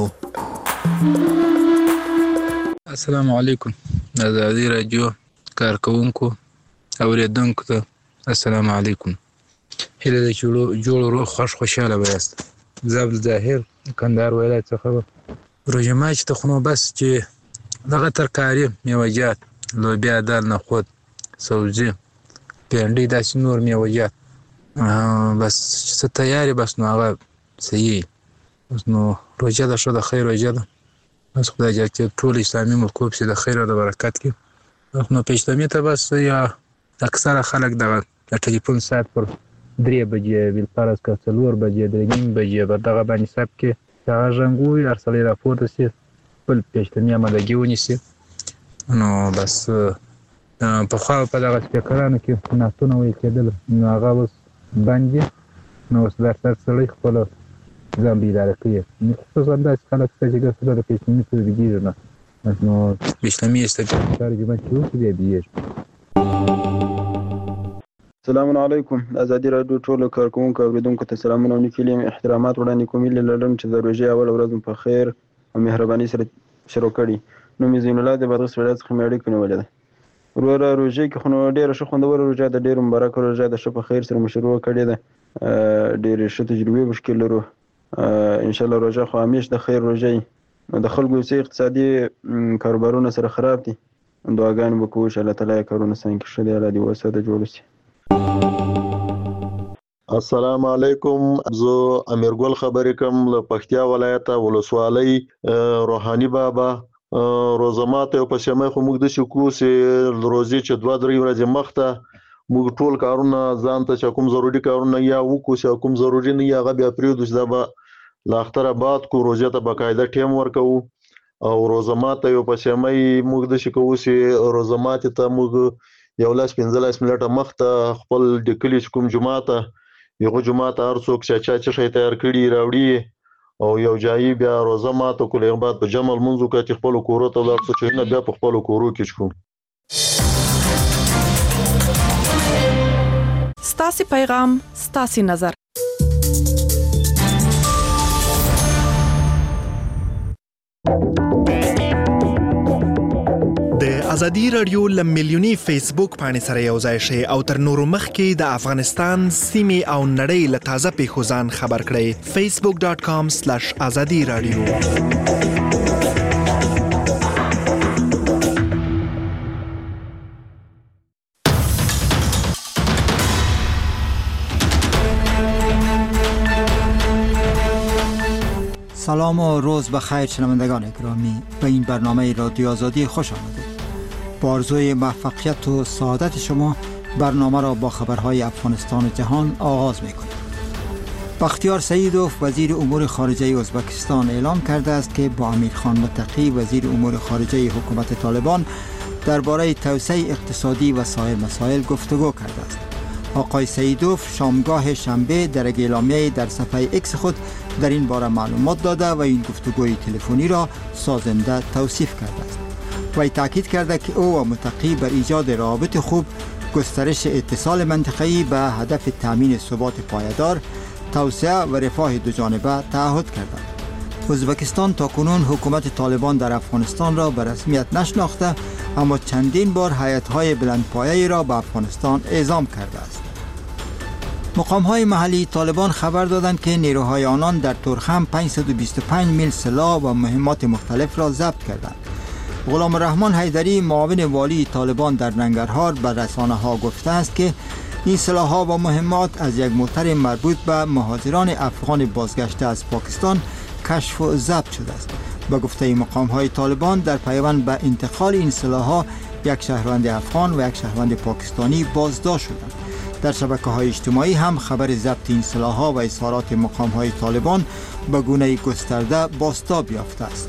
السلام علیکم ازادي رادیو کارکونکو اوریدونکو ته السلام علیکم هله د جوړ روح خوشاله وایست زابل ظاهر کندهار ولایت څخه روزه ماچ ته خنو بس چې دغه ترکاری میوجات لوبیا دال نخود سبزی پنډي داسې نور میوجات بس څه تیاری بس نو هغه صحیح نو روزه ده شو د خیر روزه ده بس خدای جل چې ټول اسلامي ملکوب سي د خیر او د برکت کې نو پښتمي ته بس یا اکثره خلک د ټلیفون ساعت پر 3 بجې ویل پارس کا 4 بجې 3 بجې په دغه باندې سب کې هغه ژوندوي ارسلې راپورته سي بل پښتمي امادګي ونیسي نو بس په خوا په دغه سپیکرانو کې ناتونه ویل کېدل نو هغه اوس باندې نو اوس در سره خپل ځان بیداره کوي خصوصا داسې خلک چې ګرځي د پښتني په دیګیږي نه نو اسلامي استقامت ترجمه کوي بیا بیه السلام علیکم ازادي رادیو ټول کارکونکو اوریدونکو ته سلامونه او نیکلیم احترامات وړاندې کوم لرم چې د روزي اول ورځ په خیر او مهرباني سره شروع کړي نو مې زین الله د بدغس ولایت څخه مې اړیکه نیولې ده ورور روزي کې خو ډېر ښه خوندور روزه د ډېر مبارک روزه د شپه خیر سره مشروع کړي ده ډېر ښه تجربه مشکل لرو ان شاء الله روزه خو همیش د خیر روزه د خلکو سي اقتصادي کاروبارونه سره خراب دي دعاګانې وکړو چې الله تعالی کارونه څنګه ښه دی الله دې وسه د جوړ شي السلام علیکم زه امیرګل خبرې کوم له پکتیا ولایت ولسوالۍ روحاني بابا روزمات په سیمه خو موږ د شکو سي روزي چې 2-3 ورځې مخته موږ ټول کارونه ځان ته کوم ضروري کارونه یا وکړو چې کوم ضروري نه یا غو بیا پریدو چې دا به لاختره بعد کو روزه ته باقاعده ټیم ورکو او روزمات یو په سیمه موږ د شکو سي روزمات ته موږ یو لاس 15 منټه مخته خپل د کلی کوم جمعه ته یو جمعه ته هر څوک چې شي تیار کړي راوړي او یو ځای بیا روزه ماته کولې بعد په جمل منځو کې خپل کورو ته لاړ چې نه بیا په خپل کورو کې شو ستاسو پیغام ستاسو نظر. د ازادي رادیو لملیونی فیسبوک باندې سره یو ځای شي او تر نورو مخکې د افغانستان سیمه او نړۍ له تازه پیښو ځان خبر کړئ. facebook.com/azadi radio. سلام و روز بخیر شنوندگان گرامی، به این برنامه رادیو آزادی خوش آمدید. با آرزوی موفقیت و سعادت شما برنامه را با خبرهای افغانستان و جهان آغاز می‌کنیم. بختیار سعیدوف وزیر امور خارجه ازبکستان اعلام کرده است که با امیرخان متقی وزیر امور خارجه حکومت طالبان درباره توسعه اقتصادی و سایر مسائل گفتگو کرده است. آقای سعیدوف شامگاه شنبه در اعلامیه در صفحه ایکس خود در این باره معلومات داده و این گفتگوی تلفنی را سازنده توصیف کرده است. وی تاکید کرده که او و متقی بر ایجاد روابط خوب، گسترش اتصال منطقه‌ای به هدف تامین ثبات پایدار، توسعه و رفاه دوجانبه تعهد کردند. ازبکستان تاکنون حکومت طالبان در افغانستان را به رسمیت نشناخته، اما چندین بار هیئت‌های بلندپایه‌ای را به افغانستان اعزام کرده است. مقام‌های محلی طالبان خبر دادند که نیروهای آنان در تورخم 525 میل سلاح و مهمات مختلف را ضبط کردند. غلام الرحمن حیدری معاون والی طالبان در ننگرهار به رسانه‌ها گفته است که این سلاح‌ها و مهمات از یک موتر مربوط به مهاجران افغان بازگشته از پاکستان کشف و ضبط شده است. به گفته مقام‌های طالبان در پیوند به انتقال این سلاح‌ها یک شهروند افغان و یک شهروند پاکستانی بازداشت شدند. در شبکه‌های اجتماعی هم خبر ضبط این سلاح‌ها و اظهارات مقام‌های طالبان به گونه‌ای گسترده بازتاب یافته است.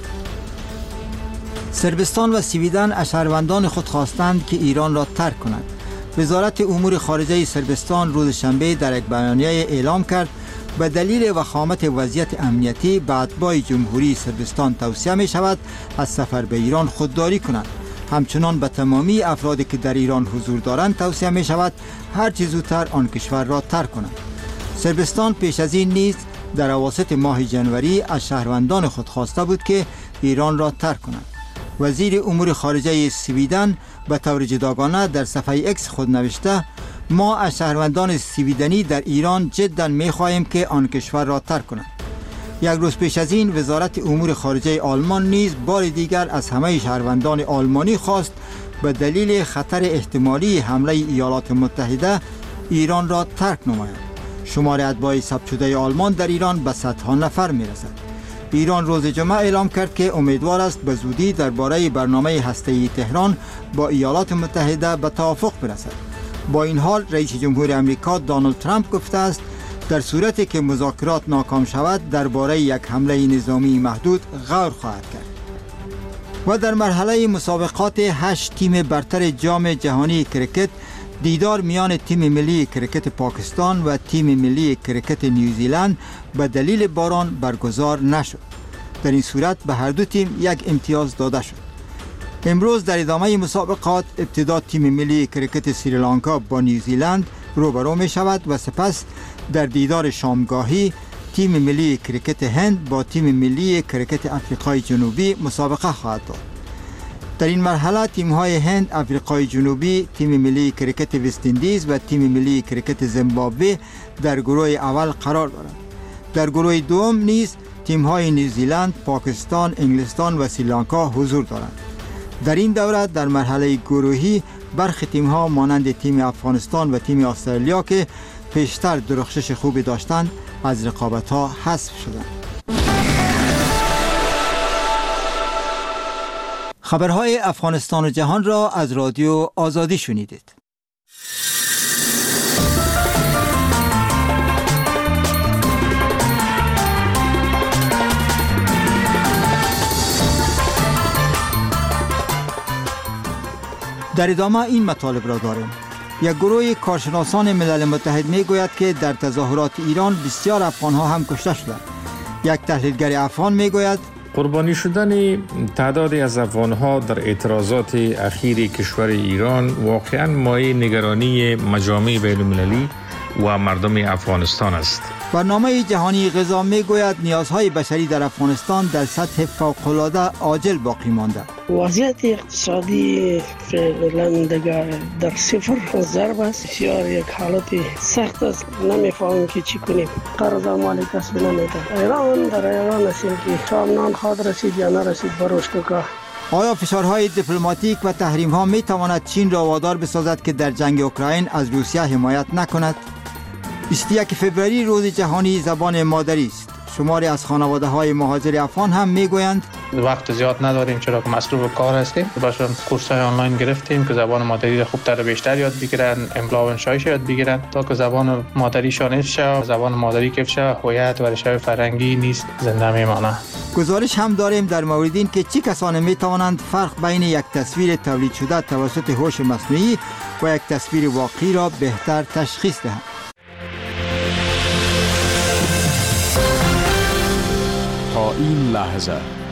صربستان و سویدن از شهروندان خود خواستند که ایران را ترک کنند. وزارت امور خارجه صربستان روز شنبه در یک بیانیه اعلام کرد به دلیل وخامت وضعیت امنیتی به اتباع جمهوری صربستان توصیه می شود از سفر به ایران خودداری کنند. همچنان به تمامی افرادی که در ایران حضور دارند توصیه می شود هر چه زودتر آن کشور را ترک کنند. صربستان پیش از این نیز در اواسط ماه ژانویه از شهروندان خود خواسته بود که ایران را ترک کنند. وزیر امور خارجه سویدن به طور جداگانه در صفحه ایکس خود نوشته: ما از شهروندان سویدنی در ایران جدا می خواهیم که آن کشور را ترک کنند. یک روز پیش از این وزارت امور خارجه آلمان نیز بار دیگر از همه شهروندان آلمانی خواست به دلیل خطر احتمالی حمله ایالات متحده ایران را ترک نمایند. شمار اتباع ثبت شده آلمان در ایران به صدها نفر می رسد. ایران روز جمعه اعلام کرد که امیدوار است به زودی درباره برنامه هسته‌ای تهران با ایالات متحده به توافق برسد. با این حال رئیس جمهور امریکا دونالد ترامپ گفته است در صورتی که مذاکرات ناکام شود درباره یک حمله نظامی محدود غور خواهد کرد. و در مرحله مسابقات 8 تیم برتر جام جهانی کرکت دیدار میان تیم ملی کرکت پاکستان و تیم ملی کرکت نیوزیلند به دلیل باران برگزار نشد. در این صورت به هر دو تیم یک امتیاز داده شد. امروز در ادامه مسابقات ابتدا تیم ملی کرکت سریلانکا با نیوزیلند روبرو می شود و سپس در دیدار شامگاهی تیم ملی کرکت هند با تیم ملی کرکت افریقای جنوبی مسابقه خواهد داشت. در این مرحله تیم‌های هند، افریقای جنوبی، تیم ملی کرکت وست اندیز و تیم ملی کرکت زیمبابوه در گروه اول قرار دارند. در گروه دوم نیز تیم‌های نیوزیلند، پاکستان، انگلستان و سریلانکا حضور دارند. در این دوره در مرحله گروهی برخی تیم‌ها مانند تیم افغانستان و تیم استرالیا که پیشتر درخشش خوبی داشتند از رقابت‌ها حذف شدند. خبرهای افغانستان و جهان را از رادیو آزادی شنیدید. در ادامه این مطالب را داریم. یک گروه کارشناسان ملل متحد می گوید که در تظاهرات ایران بسیار افغان‌ها هم کشته شدند. یک تحلیلگر افغان می گوید قربانی شدن تعدادی از افغان‌ها در اعتراضات اخیر کشور ایران واقعاً مایه نگرانی مجامع بین‌المللی و مردم افغانستان است. برنامه جهانی غذا میگوید نیازهای بشری در افغانستان در سطح فوق‌العاده عاجل باقی مانده. وضعیت اقتصادی فعلا در صفر ضرب است. بسیار یک حالت سخت است. نمیفهمیم که چی کنیم. قرض مالی کسب نمیده. ایران هستیم که شام نان خواهد رسید یا نرسید بروش که. آیا فشارهای دیپلماتیک و تحریم‌ها می‌تواند چین را وادار بسازد که در جنگ اوکراین از روسیه حمایت نکند؟ 21 فوریه روز جهانی زبان مادری است. شماری از خانواده‌های مهاجر افغان هم میگویند وقت زیاد نداریم چرا که مصروف کار هستیم. باشون کورس‌های آنلاین گرفتیم که زبان مادری را خوبتر بیشتر یاد بگیرن، املا و انشایش یاد بگیرن تا که زبان مادریشان حفظ شه. زبان مادری که حفظ شه هویت و ریشه فرهنگی نیست زنده میمانه. گزارش هم داریم در مورد این که چه کسانی میتوانند فرق بین یک تصویر تولید شده توسط هوش مصنوعی و یک تصویر واقعی را بهتر تشخیص دهند. تا این لحظه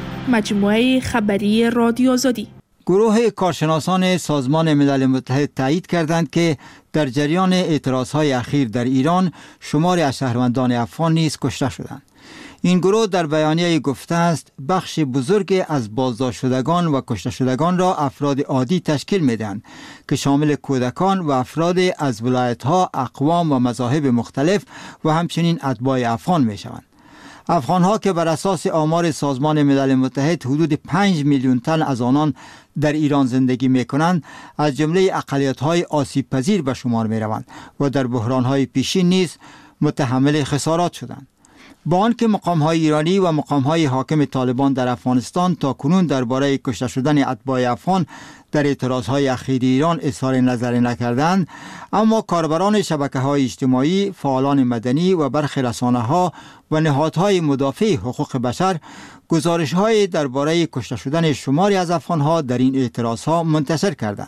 مجموعه خبری رادیو آزادی. گروه کارشناسان سازمان ملل متحد تایید کردند که در جریان اعتراضهای اخیر در ایران شماری از شهروندان افغان نیز کشته شدند. این گروه در بیانیه گفته است بخش بزرگ از بازداشت شدگان و کشته شدگان را افراد عادی تشکیل میدهند که شامل کودکان و افراد از ولایت‌ها، اقوام و مذاهب مختلف و همچنین اتباع افغان میشوند. افغان‌ها که بر اساس آمار سازمان ملل متحد حدود 5 میلیون تن از آنان در ایران زندگی می‌کنند، از جمله اقلیت‌های آسیب‌پذیر به شمار می‌روند و در بحران‌های پیشین نیز متحمل خسارات شدند. با آنکه مقام‌های ایرانی و مقام‌های حاکم طالبان در افغانستان تا کنون درباره کشته شدن اتباع افغان در اعتراضهای اخیر ایران اظهار نظر نکردند، اما کاربران شبکه‌های اجتماعی، فعالان مدنی و برخی رسانه‌ها و نهادهای مدافع حقوق بشر گزارش‌های درباره کشته شدن شماری از افغان‌ها در این اعتراضها منتشر کردند.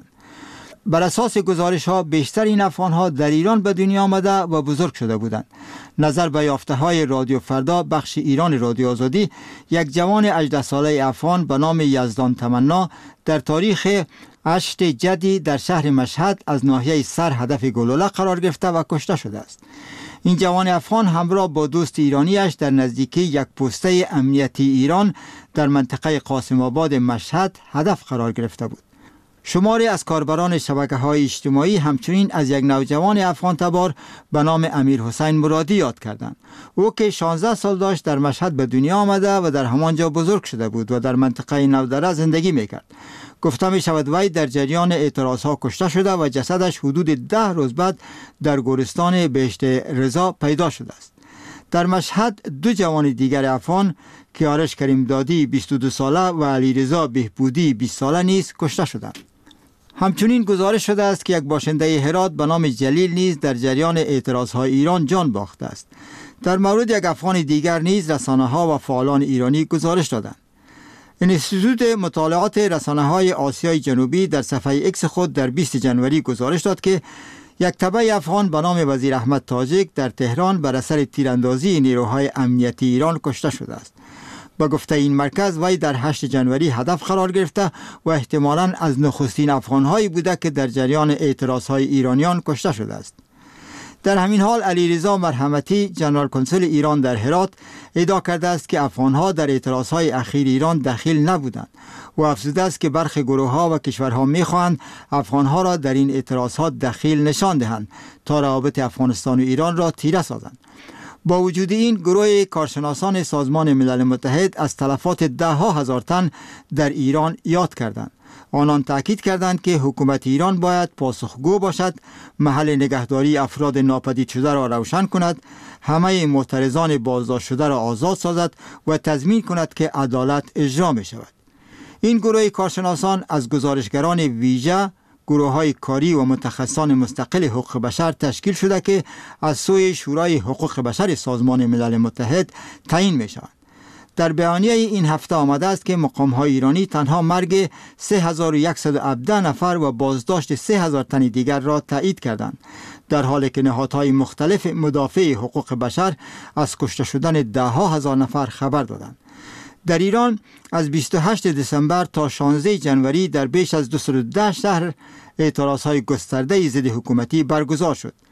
بر اساس گزارش‌ها بیشتر این افغان‌ها در ایران به دنیا آمده و بزرگ شده بودند. نظر به یافته‌های رادیو فردا بخش ایران رادیو آزادی، یک جوان 18 ساله افغان به نام یزدان تمنا در تاریخ 8 جدی در شهر مشهد از ناحیه سر هدف گلوله قرار گرفته و کشته شده است. این جوان افغان همراه با دوست ایرانیش در نزدیکی یک پسته امنیتی ایران در منطقه قاسم آباد مشهد هدف قرار گرفته بود. شماری از کاربران شبکه‌های اجتماعی همچنین از یک نوجوان افغان تبار به نام امیر حسین مرادی یاد کردند. او که 16 سال داشت در مشهد به دنیا آمده و در همانجا بزرگ شده بود و در منطقه نودره زندگی میکرد. گفته می شود وی در جریان اعتراضها کشته شده و جسدش حدود 10 روز بعد در گورستان بهشت رضا پیدا شده است. در مشهد دو جوان دیگر افغان کیارش کریم دادی 22 ساله و علیرضا بهبودی 20 ساله نیز کشته شدند. همچنین گزارش شده است که یک باشنده هرات به نام جلیل نیز در جریان اعتراضهای ایران جان باخته است. در مورد یک افغان دیگر نیز رسانه‌ها و فعالان ایرانی گزارش دادند. انستیتوت مطالعات رسانه‌های آسیای جنوبی در صفحه ایکس خود در 20 جنوری گزارش داد که یک تبع افغان به نام وزیر احمد تاجک در تهران بر اثر تیراندازی نیروهای امنیتی ایران کشته شده است. با گفته این مرکز وی در 8 جنوری هدف قرار گرفته و احتمالاً از نخستین افغان‌هایی بوده که در جریان اعتراضهای ایرانیان کشته شده است. در همین حال علیرضا مرحمتی جنرال کنسول ایران در هرات ادعا کرده است که افغان‌ها در اعتراضهای اخیر ایران دخیل نبودند و افزوده است که برخی گروه‌ها و کشورها می‌خواهند افغان‌ها را در این اعتراضات دخیل نشان دهند تا روابط افغانستان و ایران را تیره سازند. با وجود این گروه کارشناسان سازمان ملل متحد از تلفات 10,000 تن در ایران یاد کردند. آنان تاکید کردند که حکومت ایران باید پاسخگو باشد، محل نگهداری افراد ناپدید شده را روشن کند، همه معترضان بازداشت شده را آزاد سازد و تضمین کند که عدالت اجرا می شود. این گروه کارشناسان از گزارشگران ویژه، گروه‌های کاری و متخصصان مستقل حقوق بشر تشکیل شده که از سوی شورای حقوق بشر سازمان ملل متحد تعیین می‌شوند. در بیانیه این هفته آمده است که مقام‌های ایرانی تنها مرگ 3117 نفر و بازداشت 3000 تن دیگر را تایید کردند، در حالی که نهادهای مختلف مدافع حقوق بشر از کشته شدن 10,000 نفر خبر دادند. در ایران از 28 دسامبر تا 16 جنوری در بیش از 210 شهر اعتراضهای گسترده ضد حکومتی برگزار شد.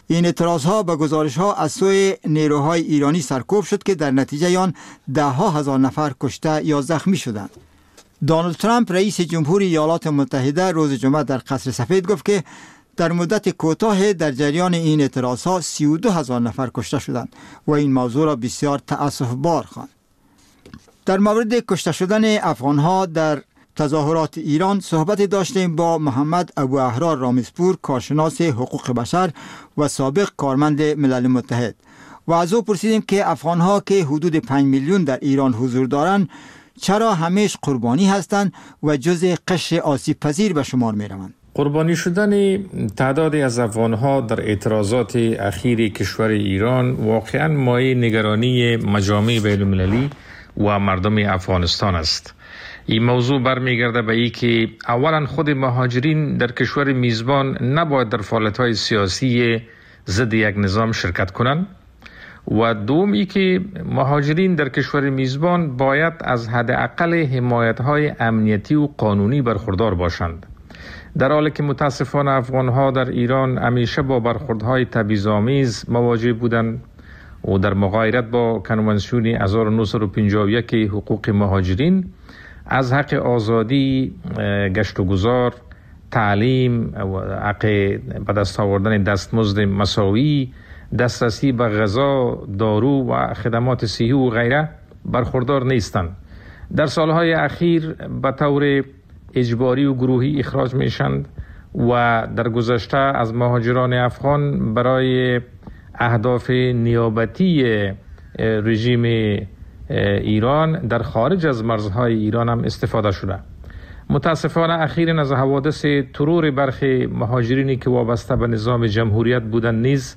این اعتراضها به گزارش‌ها از سوی نیروهای ایرانی سرکوب شد که در نتیجه آن ده‌ها هزار نفر کشته یا زخمی شدند. دونالد ترامپ رئیس جمهوری ایالات متحده روز جمعه در قصر سفید گفت که در مدت کوتاه در جریان این اعتراضها 32,000 نفر کشته شدند و این موضوع را بسیار تأسف‌بار خواند. در مورد کشته شدن افغانها در تظاهرات ایران صحبت داشتیم با محمد ابو احرار رامزپور، کارشناس حقوق بشر و سابق کارمند ملل متحد، و از او پرسیدیم که افغانها که حدود 5 میلیون در ایران حضور دارند چرا همیشه قربانی هستند و جزء قشر آسیب پذیر به شمار می روند. قربانی شدن تعدادی از افغانها در اعتراضات اخیر کشور ایران واقعا مایه نگرانی مجامع بین المللی و مردم افغانستان است. این موضوع برمیگرده به این که اولا خود مهاجرین در کشور میزبان نباید در فعالیت‌های سیاسی ضد یک نظام شرکت کنند و دوم ای که مهاجرین در کشور میزبان باید از حداقل حمایت‌های امنیتی و قانونی برخوردار باشند، در حالی که متاسفانه افغان‌ها در ایران همیشه با برخوردهای تبعیض‌آمیز مواجه بودند و در مغایرت با کنوانسیون 1951 حقوق مهاجرین از حق آزادی گشت و گذار، تعلیم و حق به دست آوردن دستمزد مساوی، دسترسی به غذا، دارو و خدمات صحی و غیره برخوردار نیستند. در سالهای اخیر به طور اجباری و گروهی اخراج میشند و در گذشته از مهاجران افغان برای اهداف نیابتی رژیم ایران در خارج از مرزهای ایران هم استفاده شده. متاسفانه اخیراً از حوادث ترور برخی مهاجرینی که وابسته به نظام جمهوریت بودند نیز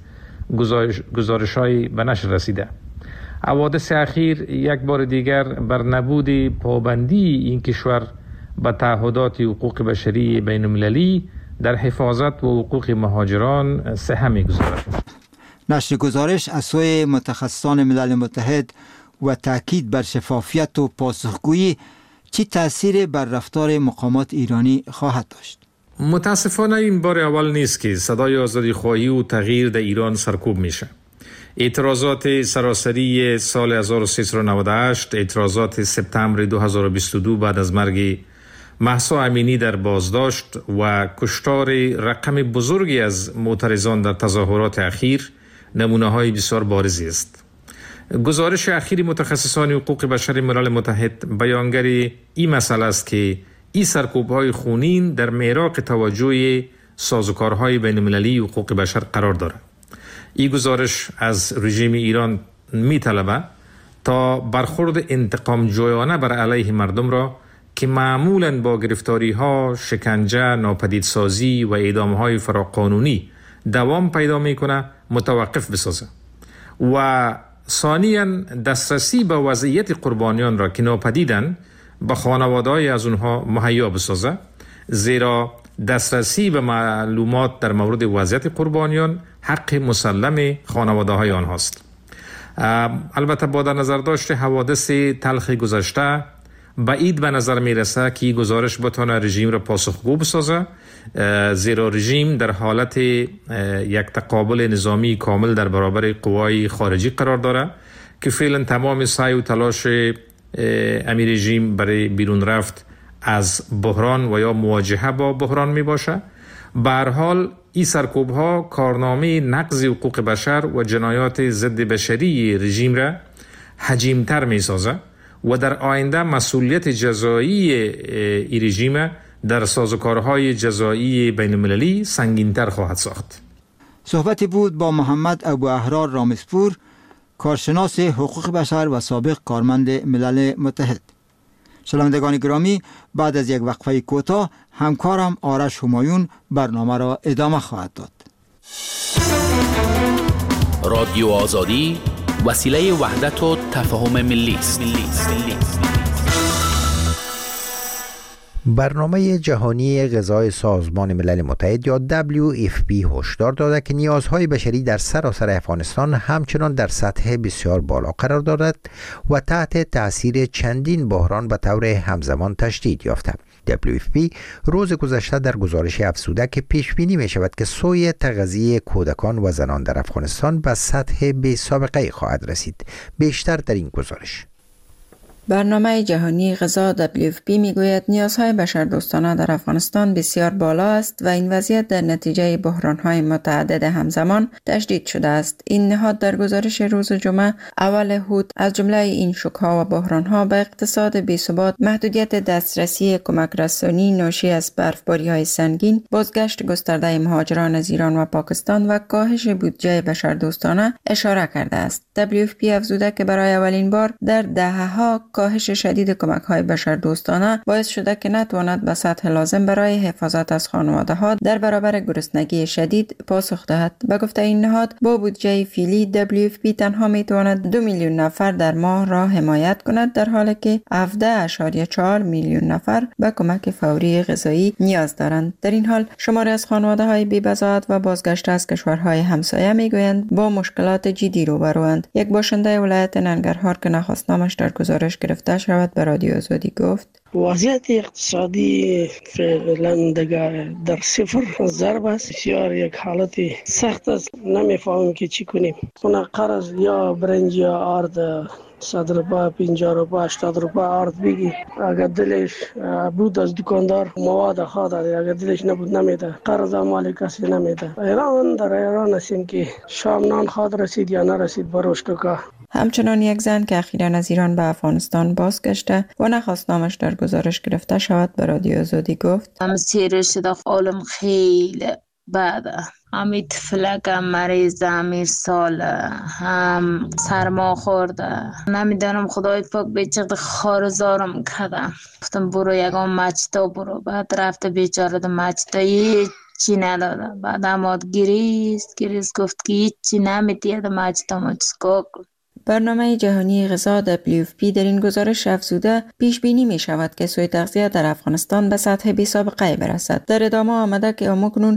گزارش‌هایی به نشر رسیده. حوادث اخیر یک بار دیگر بر نبود پابندی این کشور به تعهدات حقوق بشری بین المللی در حفاظت و حقوق مهاجران سهم می‌گذارد. نشر گزارش از سوی متخصصان ملل متحد و تاکید بر شفافیت و پاسخگویی چه تأثیر بر رفتار مقامات ایرانی خواهد داشت؟ متاسفانه این بار اول نیست که صدای آزادی خواهی و تغییر در ایران سرکوب میشه. اعتراضات سراسری سال 1398، اعتراضات سپتامبر 2022 بعد از مرگ مهسا امینی در بازداشت و کشتار رقم بزرگی از معترضان در تظاهرات اخیر نمونه های بسیار بارزی است. گزارش اخیر متخصصان حقوق بشر ملل متحد بیانگر این مسئله است که این سرکوب‌های خونین در معراق توجه سازوکارهای بین المللی حقوق بشر قرار دارد. این گزارش از رژیم ایران می‌طلبد تا برخورد انتقام جویانه بر علیه مردم را که معمولاً با گرفتاری‌ها، شکنجه، ناپدیدسازی و اعدام‌های فراقانونی دوام پیدا می‌کند متوقف بسازد و ثانیاً دسترسی به وضعیت قربانیان را که ناپدیدند به خانواده‌های از آنها مهیا بسازد، زیرا دسترسی به معلومات در مورد وضعیت قربانیان حق مسلم خانواده‌های آنهاست. البته با در نظر داشت حوادث تلخ گذشته بعید به نظر میرسه که گزارش بتونه رژیم را پاسخگو بسازه، زیرا رژیم در حالت یک تقابل نظامی کامل در برابر قوای خارجی قرار داره که فعلا تمام سعی و تلاش امیر رژیم برای بیرون رفت از بحران و یا مواجهه با بحران می باشه. به هر حال این سرکوب ها کارنامه نقض حقوق بشر و جنایات ضد بشری رژیم را حجیم‌تر می سازه و در آینده مسئولیت جزایی این رژیم در سازوکارهای جزایی بین المللی سنگین‌تر خواهد ساخت. صحبتی بود با محمد ابو احرار رامزپور، کارشناس حقوق بشر و سابق کارمند ملل متحد. شنوندگان گرامی، بعد از یک وقفه کوتاه همکارم آرش همایون برنامه را ادامه خواهد داد. رادیو آزادی وسیله وحدت و تفاهم ملی است. برنامه جهانی غذای سازمان ملل متحد یا WFP هشدار داده که نیازهای بشری در سراسر افغانستان همچنان در سطح بسیار بالا قرار دارد و تحت تاثیر چندین بحران به طور همزمان تشدید یافته. WFP روز گذشته در گزارش افزوده که پیش بینی می شود که سوی تغذیه کودکان و زنان در افغانستان به سطح بی سابقه خواهد رسید. بیشتر در این گزارش. برنامه جهانی غذا WFP میگوید نیازهای بشردوستانه در افغانستان بسیار بالا است و این وضعیت در نتیجه بحران‌های متعدد همزمان تشدید شده است. این نهاد در گزارش روز جمعه اول هود از جمله این شوک‌ها و بحران‌ها به اقتصاد بی‌ثبات، محدودیت دسترسی کمک رسانی ناشی از برفباری‌های سنگین، بازگشت گسترده مهاجران از ایران و پاکستان و کاهش بودجه بشردوستانه اشاره کرده است. WFP افزوده که برای اولین بار در دهه‌ها کاهش شدید کمک‌های بشردوستانه باعث شده که نتواند به سطح لازم برای حفاظت از خانواده‌ها در برابر گرسنگی شدید پاسخ دهد. به گفته این نهاد، با بودجه فعلی WFP تنها می‌تواند 2 میلیون نفر در ماه را حمایت کند، در حالی که 17.4 میلیون نفر به کمک فوری غذایی نیاز دارند. در این حال شماری از خانواده‌های بی‌بضاعت و بازگشته از کشورهای همسایه می‌گویند با مشکلات جدی روبروند. یک باشنده ولایت ننگرهار که نخواست نامش در گزارش گرفته شود به رادیو آزادی گفت: وضعیت اقتصادی فعلا در صفر ضرب است. بسیار یک حالت سخت است. نمیفهمیم که چی کنیم. اون قرض یا برنج یا آرد 100 روپا 50 روپا 80 روپا آرد بگی، اگر دلش بود از دکاندار مواد خواهد، اگر دلش نبود نمیده. قرض مال کسی نمیده. در ایران هستیم که شام نان خواهد رسید یا نرسید بروش که. همچنان یک زن که اخیراً از ایران به افغانستان بازگشته و نخواست نامش در گزارش گرفته شود به رادیو آزادی گفت: هم سیرش در عالم خیلی بده. همی طفلکم مریضه، همیر ساله، هم سرما خورده. نمیدانم خدای پاک بیچقدر خارزارم کردم. گفتم برو یکم مچتا برو. بعد رفته بیچاره در مچتا چی نداده. بعد اماد گریست گفت که هیچی نمیتیه در مچتا مچسکا کن. برنامه جهانی غذا WFP در این گزارش افزوده پیش بینی می شود که سوء تغذیه در افغانستان به سطح بی سابقه برسد. در ادامه آمده که همکنون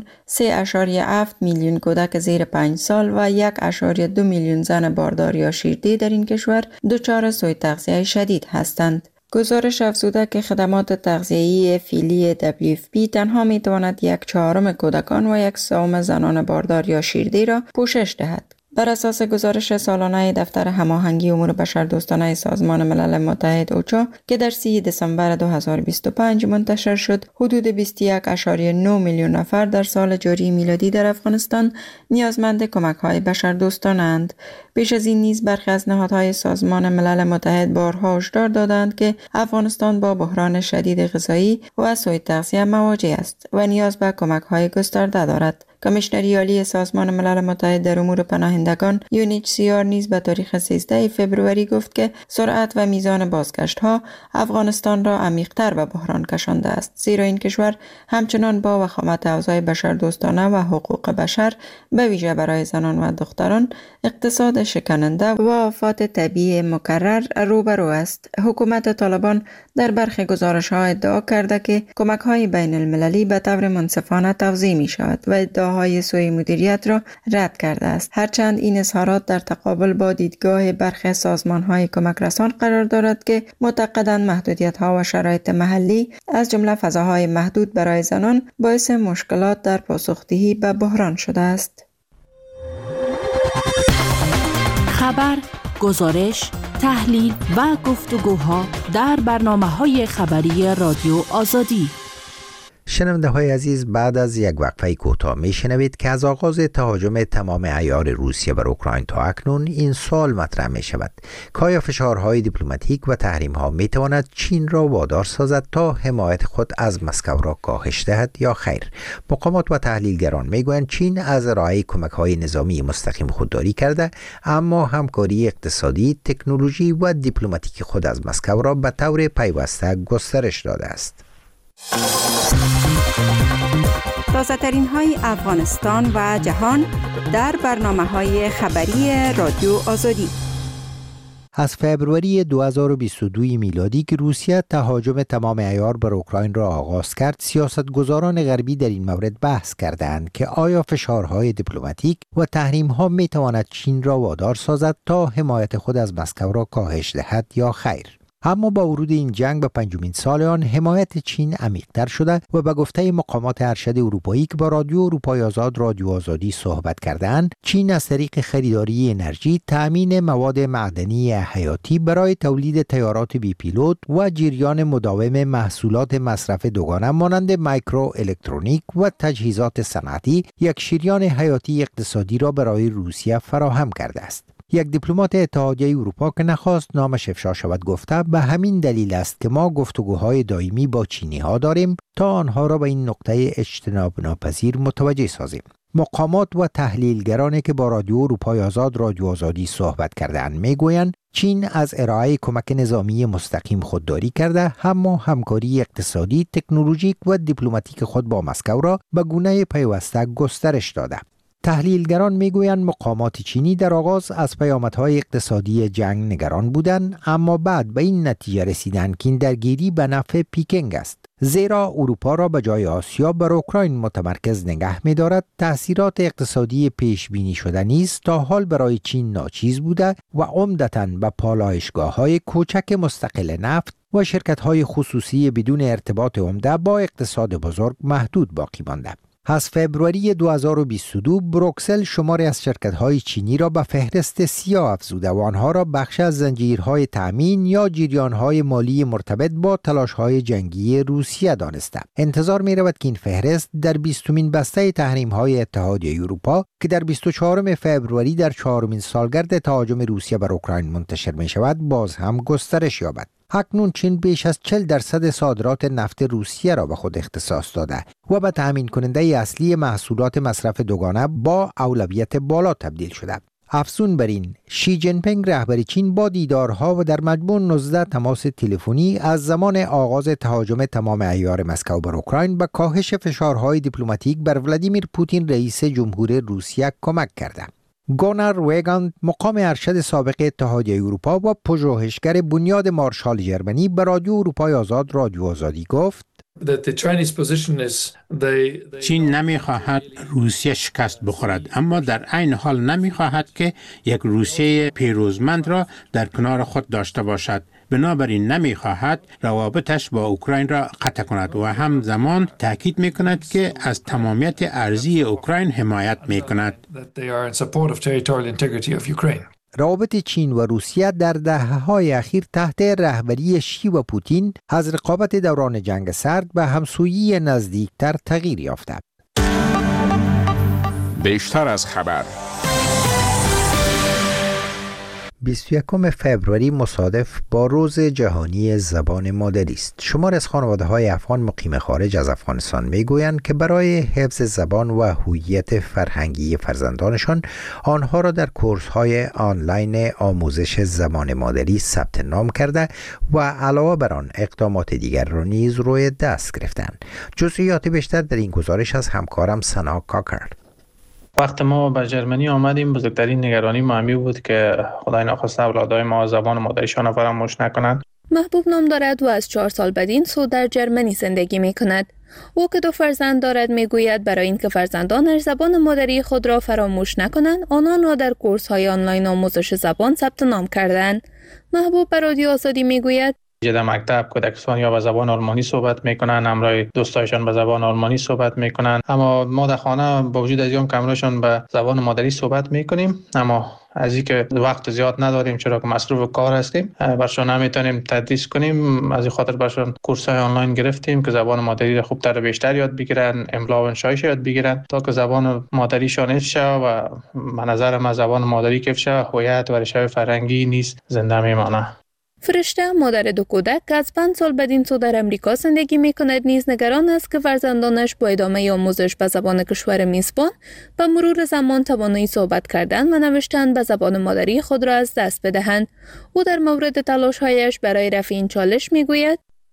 3.7 میلیون کودک زیر 5 سال و 1.2 میلیون زن باردار یا شیرده در این کشور دچار سوء تغذیه شدید هستند. گزارش افزوده که خدمات تغذیه‌ای فعلی WFP تنها می تواند 1/4 کودکان و 1/3 زنان باردار یا شیرده را پوشش دهد. بر اساس گزارش سالانه دفتر هماهنگی امور بشردوستانه سازمان ملل متحد اوچا که در 3 دسامبر 2025 منتشر شد، حدود 21.9 میلیون نفر در سال جاری میلادی در افغانستان نیازمند کمک‌های بشردوستانه‌اند. پیش از این نیز برخی از نهادهای سازمان ملل متحد بارها هشدار دادند که افغانستان با بحران شدید غذایی و سوء تغذیه مواجه است و نیاز به کمک‌های گسترده دارد. کمیشنری عالی سازمان ملل متحد در امور پناهندگان UNHCR نیز به تاریخ 13 فوریه گفت که سرعت و میزان بازگشت‌ها افغانستان را عمیق‌تر به بحران کشانده است، زیرا این کشور همچنان با وخامت اوضاع بشردوستانه و حقوق بشر به ویژه برای زنان و دختران، اقتصاد شکننده و آفات طبیعی مکرر روبرو است. حکومت طالبان در برخی گزارش‌ها ادعا کرده که کمک‌های بین المللی به طور منصفانه توزیع می‌شود و ادعاهای سوء مدیریت را رد کرده است. هرچند این اظهارات در تقابل با دیدگاه برخی سازمان‌های کمک رسان قرار دارد که معتقدند محدودیت‌ها و شرایط محلی از جمله فضاهای محدود برای زنان باعث مشکلات در پاسخدهی به بحران شده است. خبر، گزارش، تحلیل و گفتگوها در برنامه‌های خبری رادیو آزادی. شنونده های عزیز، بعد از یک وقفه کوتاه میشنوید که از آغاز تهاجم تمام عیار روسیه بر اوکراین تا اکنون این سوال مطرح می شود که آیا فشارهای دیپلماتیک و تحریم ها می تواند چین را وادار سازد تا حمایت خود از مسکو را کاهش دهد یا خیر؟ مقامات و تحلیلگران می گویند چین از ارائه کمک های نظامی مستقیم خودداری کرده، اما همکاری اقتصادی، تکنولوژی و دیپلماتیک خود از مسکو را به طور پیوسته گسترش داده است. تازه ترین های افغانستان و جهان در برنامه‌های خبری رادیو آزادی. از فبروری 2022 میلادی که روسیه تهاجم تمام عیار بر اوکراین را آغاز کرد، سیاستگزاران غربی در این مورد بحث کردند که آیا فشارهای دیپلماتیک و تحریم‌ها می‌تواند چین را وادار سازد تا حمایت خود از مسکو را کاهش دهد یا خیر. اما با ورود این جنگ به پنجمین سال آن حمایت چین عمیق‌تر شده و به گفته مقامات ارشد اروپایی که با رادیو اروپای آزاد رادیو آزادی صحبت کردند، چین از طریق خریداری انرژی تامین مواد معدنی حیاتی برای تولید طیارات بی پیلوت و جریان مداوم محصولات مصرف دوگانه مانند مایکرو الکترونیک و تجهیزات صنعتی یک شریان حیاتی اقتصادی را برای روسیه فراهم کرده است. یک دیپلمات اتحادیه اروپا که نخواست نامش افشا شود گفته به همین دلیل است که ما گفتگوهای دائمی با چینی ها داریم تا آنها را به این نقطه اجتناب ناپذیر متوجه سازیم. مقامات و تحلیلگرانی که با رادیو اروپای آزاد رادیو آزادی صحبت کردند میگویند چین از ارائه کمک نظامی مستقیم خودداری کرده، اما همکاری اقتصادی، تکنولوژیک و دیپلماتیک خود با مسکو را به گونه پیوسته گسترش داده. تحلیلگران میگویند مقامات چینی در آغاز از پیامدهای اقتصادی جنگ نگران بودند، اما بعد به این نتیجه رسیدند که این درگیری به نفع پیکنگ است، زیرا اروپا را به جای آسیا بر اوکراین متمرکز نگه می‌دارد. تأثیرات اقتصادی پیش بینی شده نیز تا حال برای چین ناچیز بوده و عمدتاً به پالایشگاه‌های کوچک مستقل نفت و شرکت‌های خصوصی بدون ارتباط عمده با اقتصاد بزرگ محدود باقی مانده. از فبروری 2022 بروکسل شماری از شرکت‌های چینی را به فهرست سیاه افزوده و آنها را بخش از زنجیرهای تأمین یا جریان‌های مالی مرتبط با تلاش‌های جنگی روسیه دانسته. انتظار می‌رود که این فهرست در 20مین بسته تحریم‌های اتحادیه اروپا که در 24 فبروری در 4مین سالگرد تهاجم روسیه بر اوکراین منتشر می‌شود باز هم گسترش یابد. اکنون چین بیش از 40% صادرات نفت روسیه را به خود اختصاص داده و به تأمین کننده اصلی محصولات مصرف دوگانه با اولویت بالا تبدیل شده. افزون بر این، شی جین پینگ رهبر چین با دیدارها و در مجموع 19 تماس تلفنی از زمان آغاز تهاجم تمام عیار مسکو بر اوکراین به کاهش فشارهای دیپلماتیک بر ولادیمیر پوتین رئیس جمهور روسیه کمک کرده. گونار ویگاند مقام ارشد سابق اتحادیه اروپا و پژوهشگر بنیاد مارشال جرمنی به رادیو اروپای آزاد رادیو آزادی گفت چین نمی‌خواهد روسیه شکست بخورد، اما در عین حال نمی‌خواهد که یک روسیه پیروزمند را در کنار خود داشته باشد. بنابراین نمی‌خواهد روابطش با اوکراین را قطع کند و همزمان تاکید می‌کند که از تمامیت ارضی اوکراین حمایت می‌کند. روابط چین و روسیه در دهه‌های اخیر تحت رهبری شی و پوتین از رقابت دوران جنگ سرد به همسویی نزدیکتر تغییر یافته. بیشتر از خبر. 21 فبروری مصادف با روز جهانی زبان مادری است. شمار از خانواده‌های افغان مقیم خارج از افغانستان میگویند که برای حفظ زبان و هویت فرهنگی فرزندانشان آنها را در کورس‌های آنلاین آموزش زبان مادری ثبت نام کرده و علاوه بر آن اقدامات دیگر را نیز روی دست گرفتند. جزئیات بیشتر در این گزارش از همکارم سنا کاکر. وقت ما به جرمنی آمدیم بزرگترین نگرانی ما همی بود که خدای ناخواسته اولادای ما زبان مادریشان فراموش نکنند. محبوب نام دارد و از 4 سال بدین سو در جرمنی زندگی می کند. او که 2 فرزند دارد می گوید برای اینکه فرزندانش زبان مادری خود را فراموش نکنند آنان را در کورس های آنلاین آموزش زبان ثبت نام کردند. محبوب به رادیو آزادی می گوید در مکتب کودکستان یا به زبان آلمانی صحبت میکنن، همراه دوستایشان به زبان آلمانی صحبت میکنن، اما ما در خانه با وجود از این کمرشان به زبان مادری صحبت میکنیم، اما از اینکه وقت زیاد نداریم چرا که مصروف کار هستیم برشان نمیتونیم تدریس کنیم. از این خاطر برشان کورس‌های آنلاین گرفتیم که زبان مادری را خوبتر و بیشتر یاد بگیرن، املا و انشایش یاد بگیرن تا که زبان مادریشان حفظ شود و به نظر من زبان مادری که حفظ شود هویت و ریشه فرهنگی نیز زنده میمانه. فرشته مادر 2 کودک که از 5 سال بدین سو در امریکا زندگی می کند نیز نگران است که فرزندانش با ادامه آموزش به زبان کشور میزبان به مرور زمان توانایی صحبت کردن و نوشتن به زبان مادری خود را از دست بدهند. او در مورد تلاش‌هایش برای رفع این چالش می گوید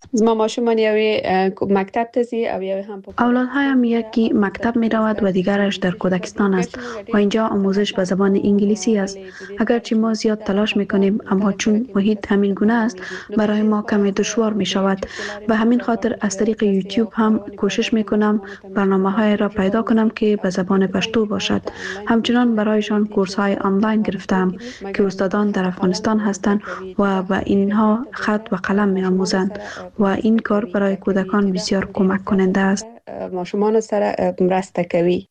ما ماشومان یوی مکتب تزی او یوی هم اولادهایم یکی مکتب می رود و دیگرش در کودکستان است و اینجا آموزش به زبان انگلیسی است. اگرچه ما زیاد تلاش می کنیم اما چون محیط همین گونه است برای ما کمی دشوار می شود. به همین خاطر از طریق یوتیوب هم کوشش می کنم برنامه‌های را پیدا کنم که به زبان پشتو باشد. همچنان برایشان کورس های آنلاین گرفتم که استادان در افغانستان هستند و به اینها خط و قلم می آموزند و این کار برای کودکان بسیار کمک کننده است. ماشومان سره مرسته کوي.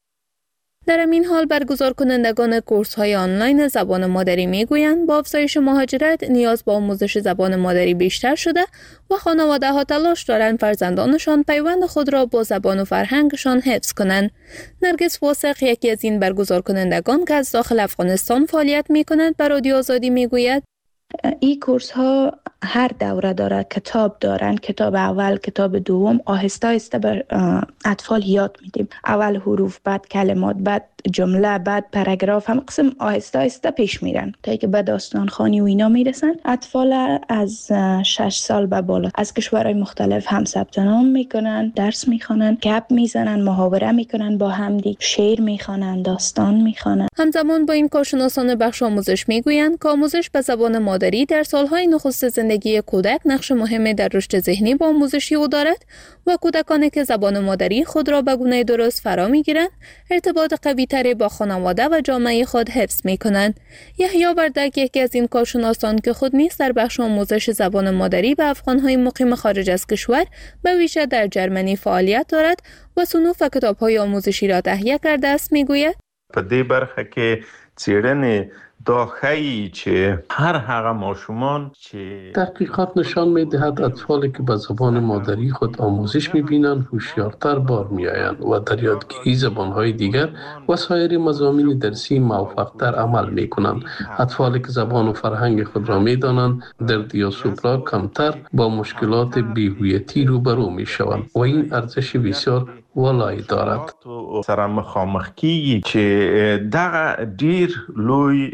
در این حال برگزار کنندگان کورس های آنلاین زبان مادری می گویند با افزایش مهاجرت نیاز به آموزش زبان مادری بیشتر شده و خانواده ها تلاش دارند فرزندانشان پیوند خود را با زبان و فرهنگشان حفظ کنند. نرگس واسق یکی از این برگزار کنندگان که از داخل افغانستان فعالیت می کند به رادیو آزادی می گوید این کورس ها هر دوره داره، کتاب دارن، کتاب اول، کتاب دوم، آهسته آهسته به اطفال یاد میدیم. اول حروف، بعد کلمات، بعد جمله، بعد پاراگراف، هم قسم آهسته آهسته پیش میرن تا اینکه به داستان خوانی و اینا میرسن. اطفال از 6 سال به بالا از کشورهای مختلف هم ثبت نام میکنن، درس میخوانن، گپ میزنن، محاوره میکنن با همدیگه، شعر میخوانن، داستان میخوانن. همزمان با این کارشناسان بخش آموزش میگویند که آموزش به زبان مادری در سالهای نخست زندگی کودک نقش مهمی در رشد ذهنی و آموزشی او دارد و کودکانی که زبان مادری خود را به گونه درست فرا میگیرند ارتباط قوی‌تری با خانواده و جامعه خود حفظ میکنند. یحیی وردک یکی از این کارشناسان که خود نیز در بخش آموزش زبان مادری به افغان‌های مقیم خارج از کشور به ویژه در جرمنی فعالیت دارد و صنوف کتاب‌های آموزشی را تهیه کرده است میگوید په دې برخه کې څېړنې دا ښیي چې هر هغه ماشومان چې تحقیقات نشان می‌دهد اطفالی که به زبان مادری خود آموزش می‌بینند هوشیارتر بار می‌آیند و در یادگیری زبان‌های دیگر و سایر مضامین درسی موفق‌تر عمل می‌کنند. اطفالی که زبان و فرهنگ خود را می‌دانند در دیاسپورا کمتر با مشکلات بی‌هویتی روبرو می‌شوند و این ارزش بسیار ولای دارد. سره مخامخ کیږي چې دغه ډیر لوی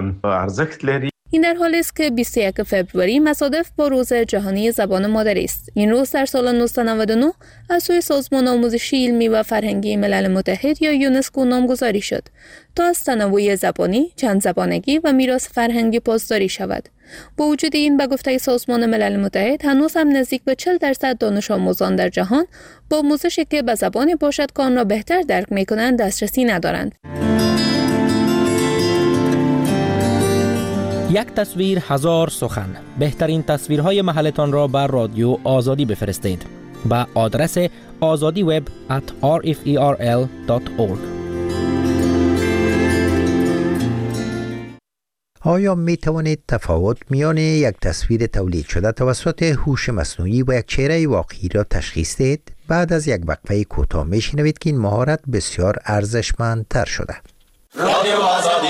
ارزښت لري. این در حالی است که 21 فبروری مصادف با روز جهانی زبان مادری است. این روز در سال 1999 از سوی سازمان آموزشی علمی و فرهنگی ملل متحد یا یونسکو نامگذاری شد تا از تنوع زبانی، چند زبانگی و میراث فرهنگی پاسداری شود. با وجود این به گفته سازمان ملل متحد هنوز هم نزدیک به 40% دانش آموزان در جهان با آموزشی که به زبانی باشد که آن را بهتر درک می‌کنند دسترسی ندارند. یک تصویر هزار سخن. بهترین تصویرهای محلتان را بر رادیو آزادی بفرستید به آدرس azadiweb@rferl.org. آیا می توانید تفاوت میان یک تصویر تولید شده توسط هوش مصنوعی و یک چهره واقعی را تشخیص دهید؟ بعد از یک وقفه کوتاه میشنوید که این مهارت بسیار ارزشمندتر شده. رادیو آزادی.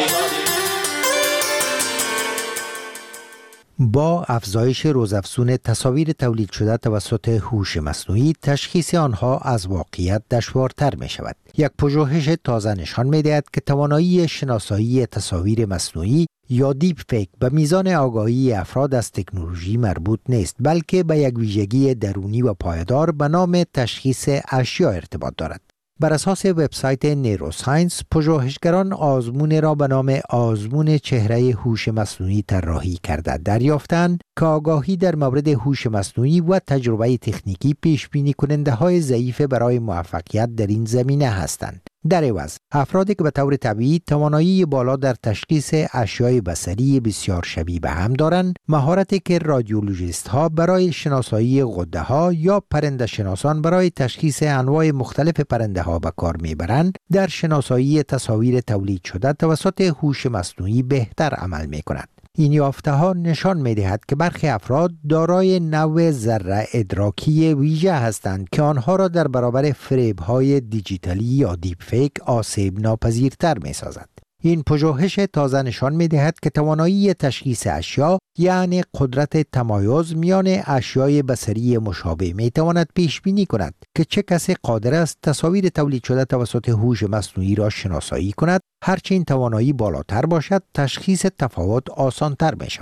با افزایش روزافزون تصاویر تولید شده توسط هوش مصنوعی، تشخیص آنها از واقعیت دشوارتر می شود. یک پژوهش تازه نشان می دهد که توانایی شناسایی تصاویر مصنوعی یا دیپ فیک به میزان آگاهی افراد از تکنولوژی مربوط نیست، بلکه به یک ویژگی درونی و پایدار به نام تشخیص اشیا ارتباط دارد. بر اساس وبسایت نیروساینس، پژوهشگران آزمون را به نام آزمون چهره هوش مصنوعی طراحی کرده دریافتند که آگاهی در مورد هوش مصنوعی و تجربه تکنیکی پیش بینی کننده های ضعیف برای موفقیت در این زمینه هستند. در عوض، افرادی که به طور طبیعی توانایی بالا در تشخیص اشیاء بصری بسیار شبیه به هم دارند، مهارتی که رادیولوژیست ها برای شناسایی غده ها یا پرنده شناسان برای تشخیص انواع مختلف پرنده ها به کار میبرند، در شناسایی تصاویر تولید شده توسط هوش مصنوعی بهتر عمل میکنند. این یافته ها نشان می دهد که برخی افراد دارای نوع ذره ادراکی ویژه هستند که آنها را در برابر فریب های دیجیتالی یا دیپ فیک آسیب ناپذیرتر می سازد. این پژوهش تازه نشان می دهد که توانایی تشخیص اشیا، یعنی قدرت تمایز میان اشیای بصری مشابه، می تواند پیش بینی کند که چه کسی قادر است تصاویر تولید شده توسط هوش مصنوعی را شناسایی کند. هرچه این توانایی بالاتر باشد، تشخیص تفاوت آسانتر می شود.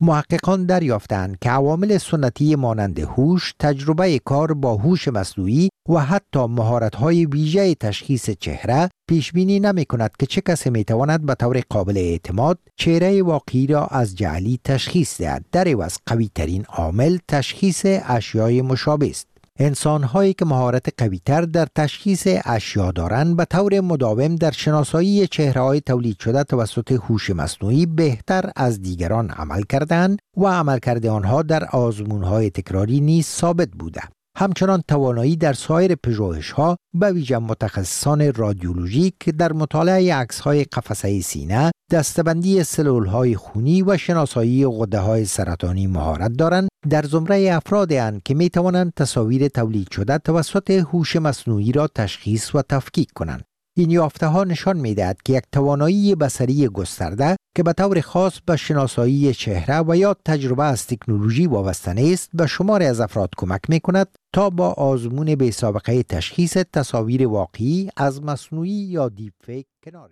محققان دریافتند که عوامل سنتی مانند هوش، تجربه کار با هوش مصنوعی و حتی مهارت‌های ویژه تشخیص چهره پیش بینی نمی‌کند که چه کسی می‌تواند به طور قابل اعتماد چهره واقعی را از جعلی تشخیص دهد. در عوض قوی‌ترین عامل تشخیص اشیای مشابه است. انسان‌هایی که مهارت قوی‌تر در تشخیص اشیا دارند به طور مداوم در شناسایی چهره‌های تولید شده توسط هوش مصنوعی بهتر از دیگران عمل کردند و عملکرد آنها در آزمون‌های تکراری نیز ثابت بوده. همچنان توانایی در سایر پژوهش‌ها به ویژه متخصصان رادیولوژیک در مطالعه عکس‌های قفسه سینه، دسته‌بندی سلول‌های خونی و شناسایی غده‌های سرطانی مهارت دارند. در زمره افرادی اند که می‌توانند تصاویر تولید شده توسط هوش مصنوعی را تشخیص و تفکیک کنند. این یافته‌ها نشان می‌دهد که یک توانایی بصری گسترده که به طور خاص به شناسایی چهره و یا تجربه از تکنولوژی وابسته است به شماری از افراد کمک می‌کند تا با آزمون بی‌سابقه تشخیص تصاویر واقعی از مصنوعی یا دیپ فیک کنار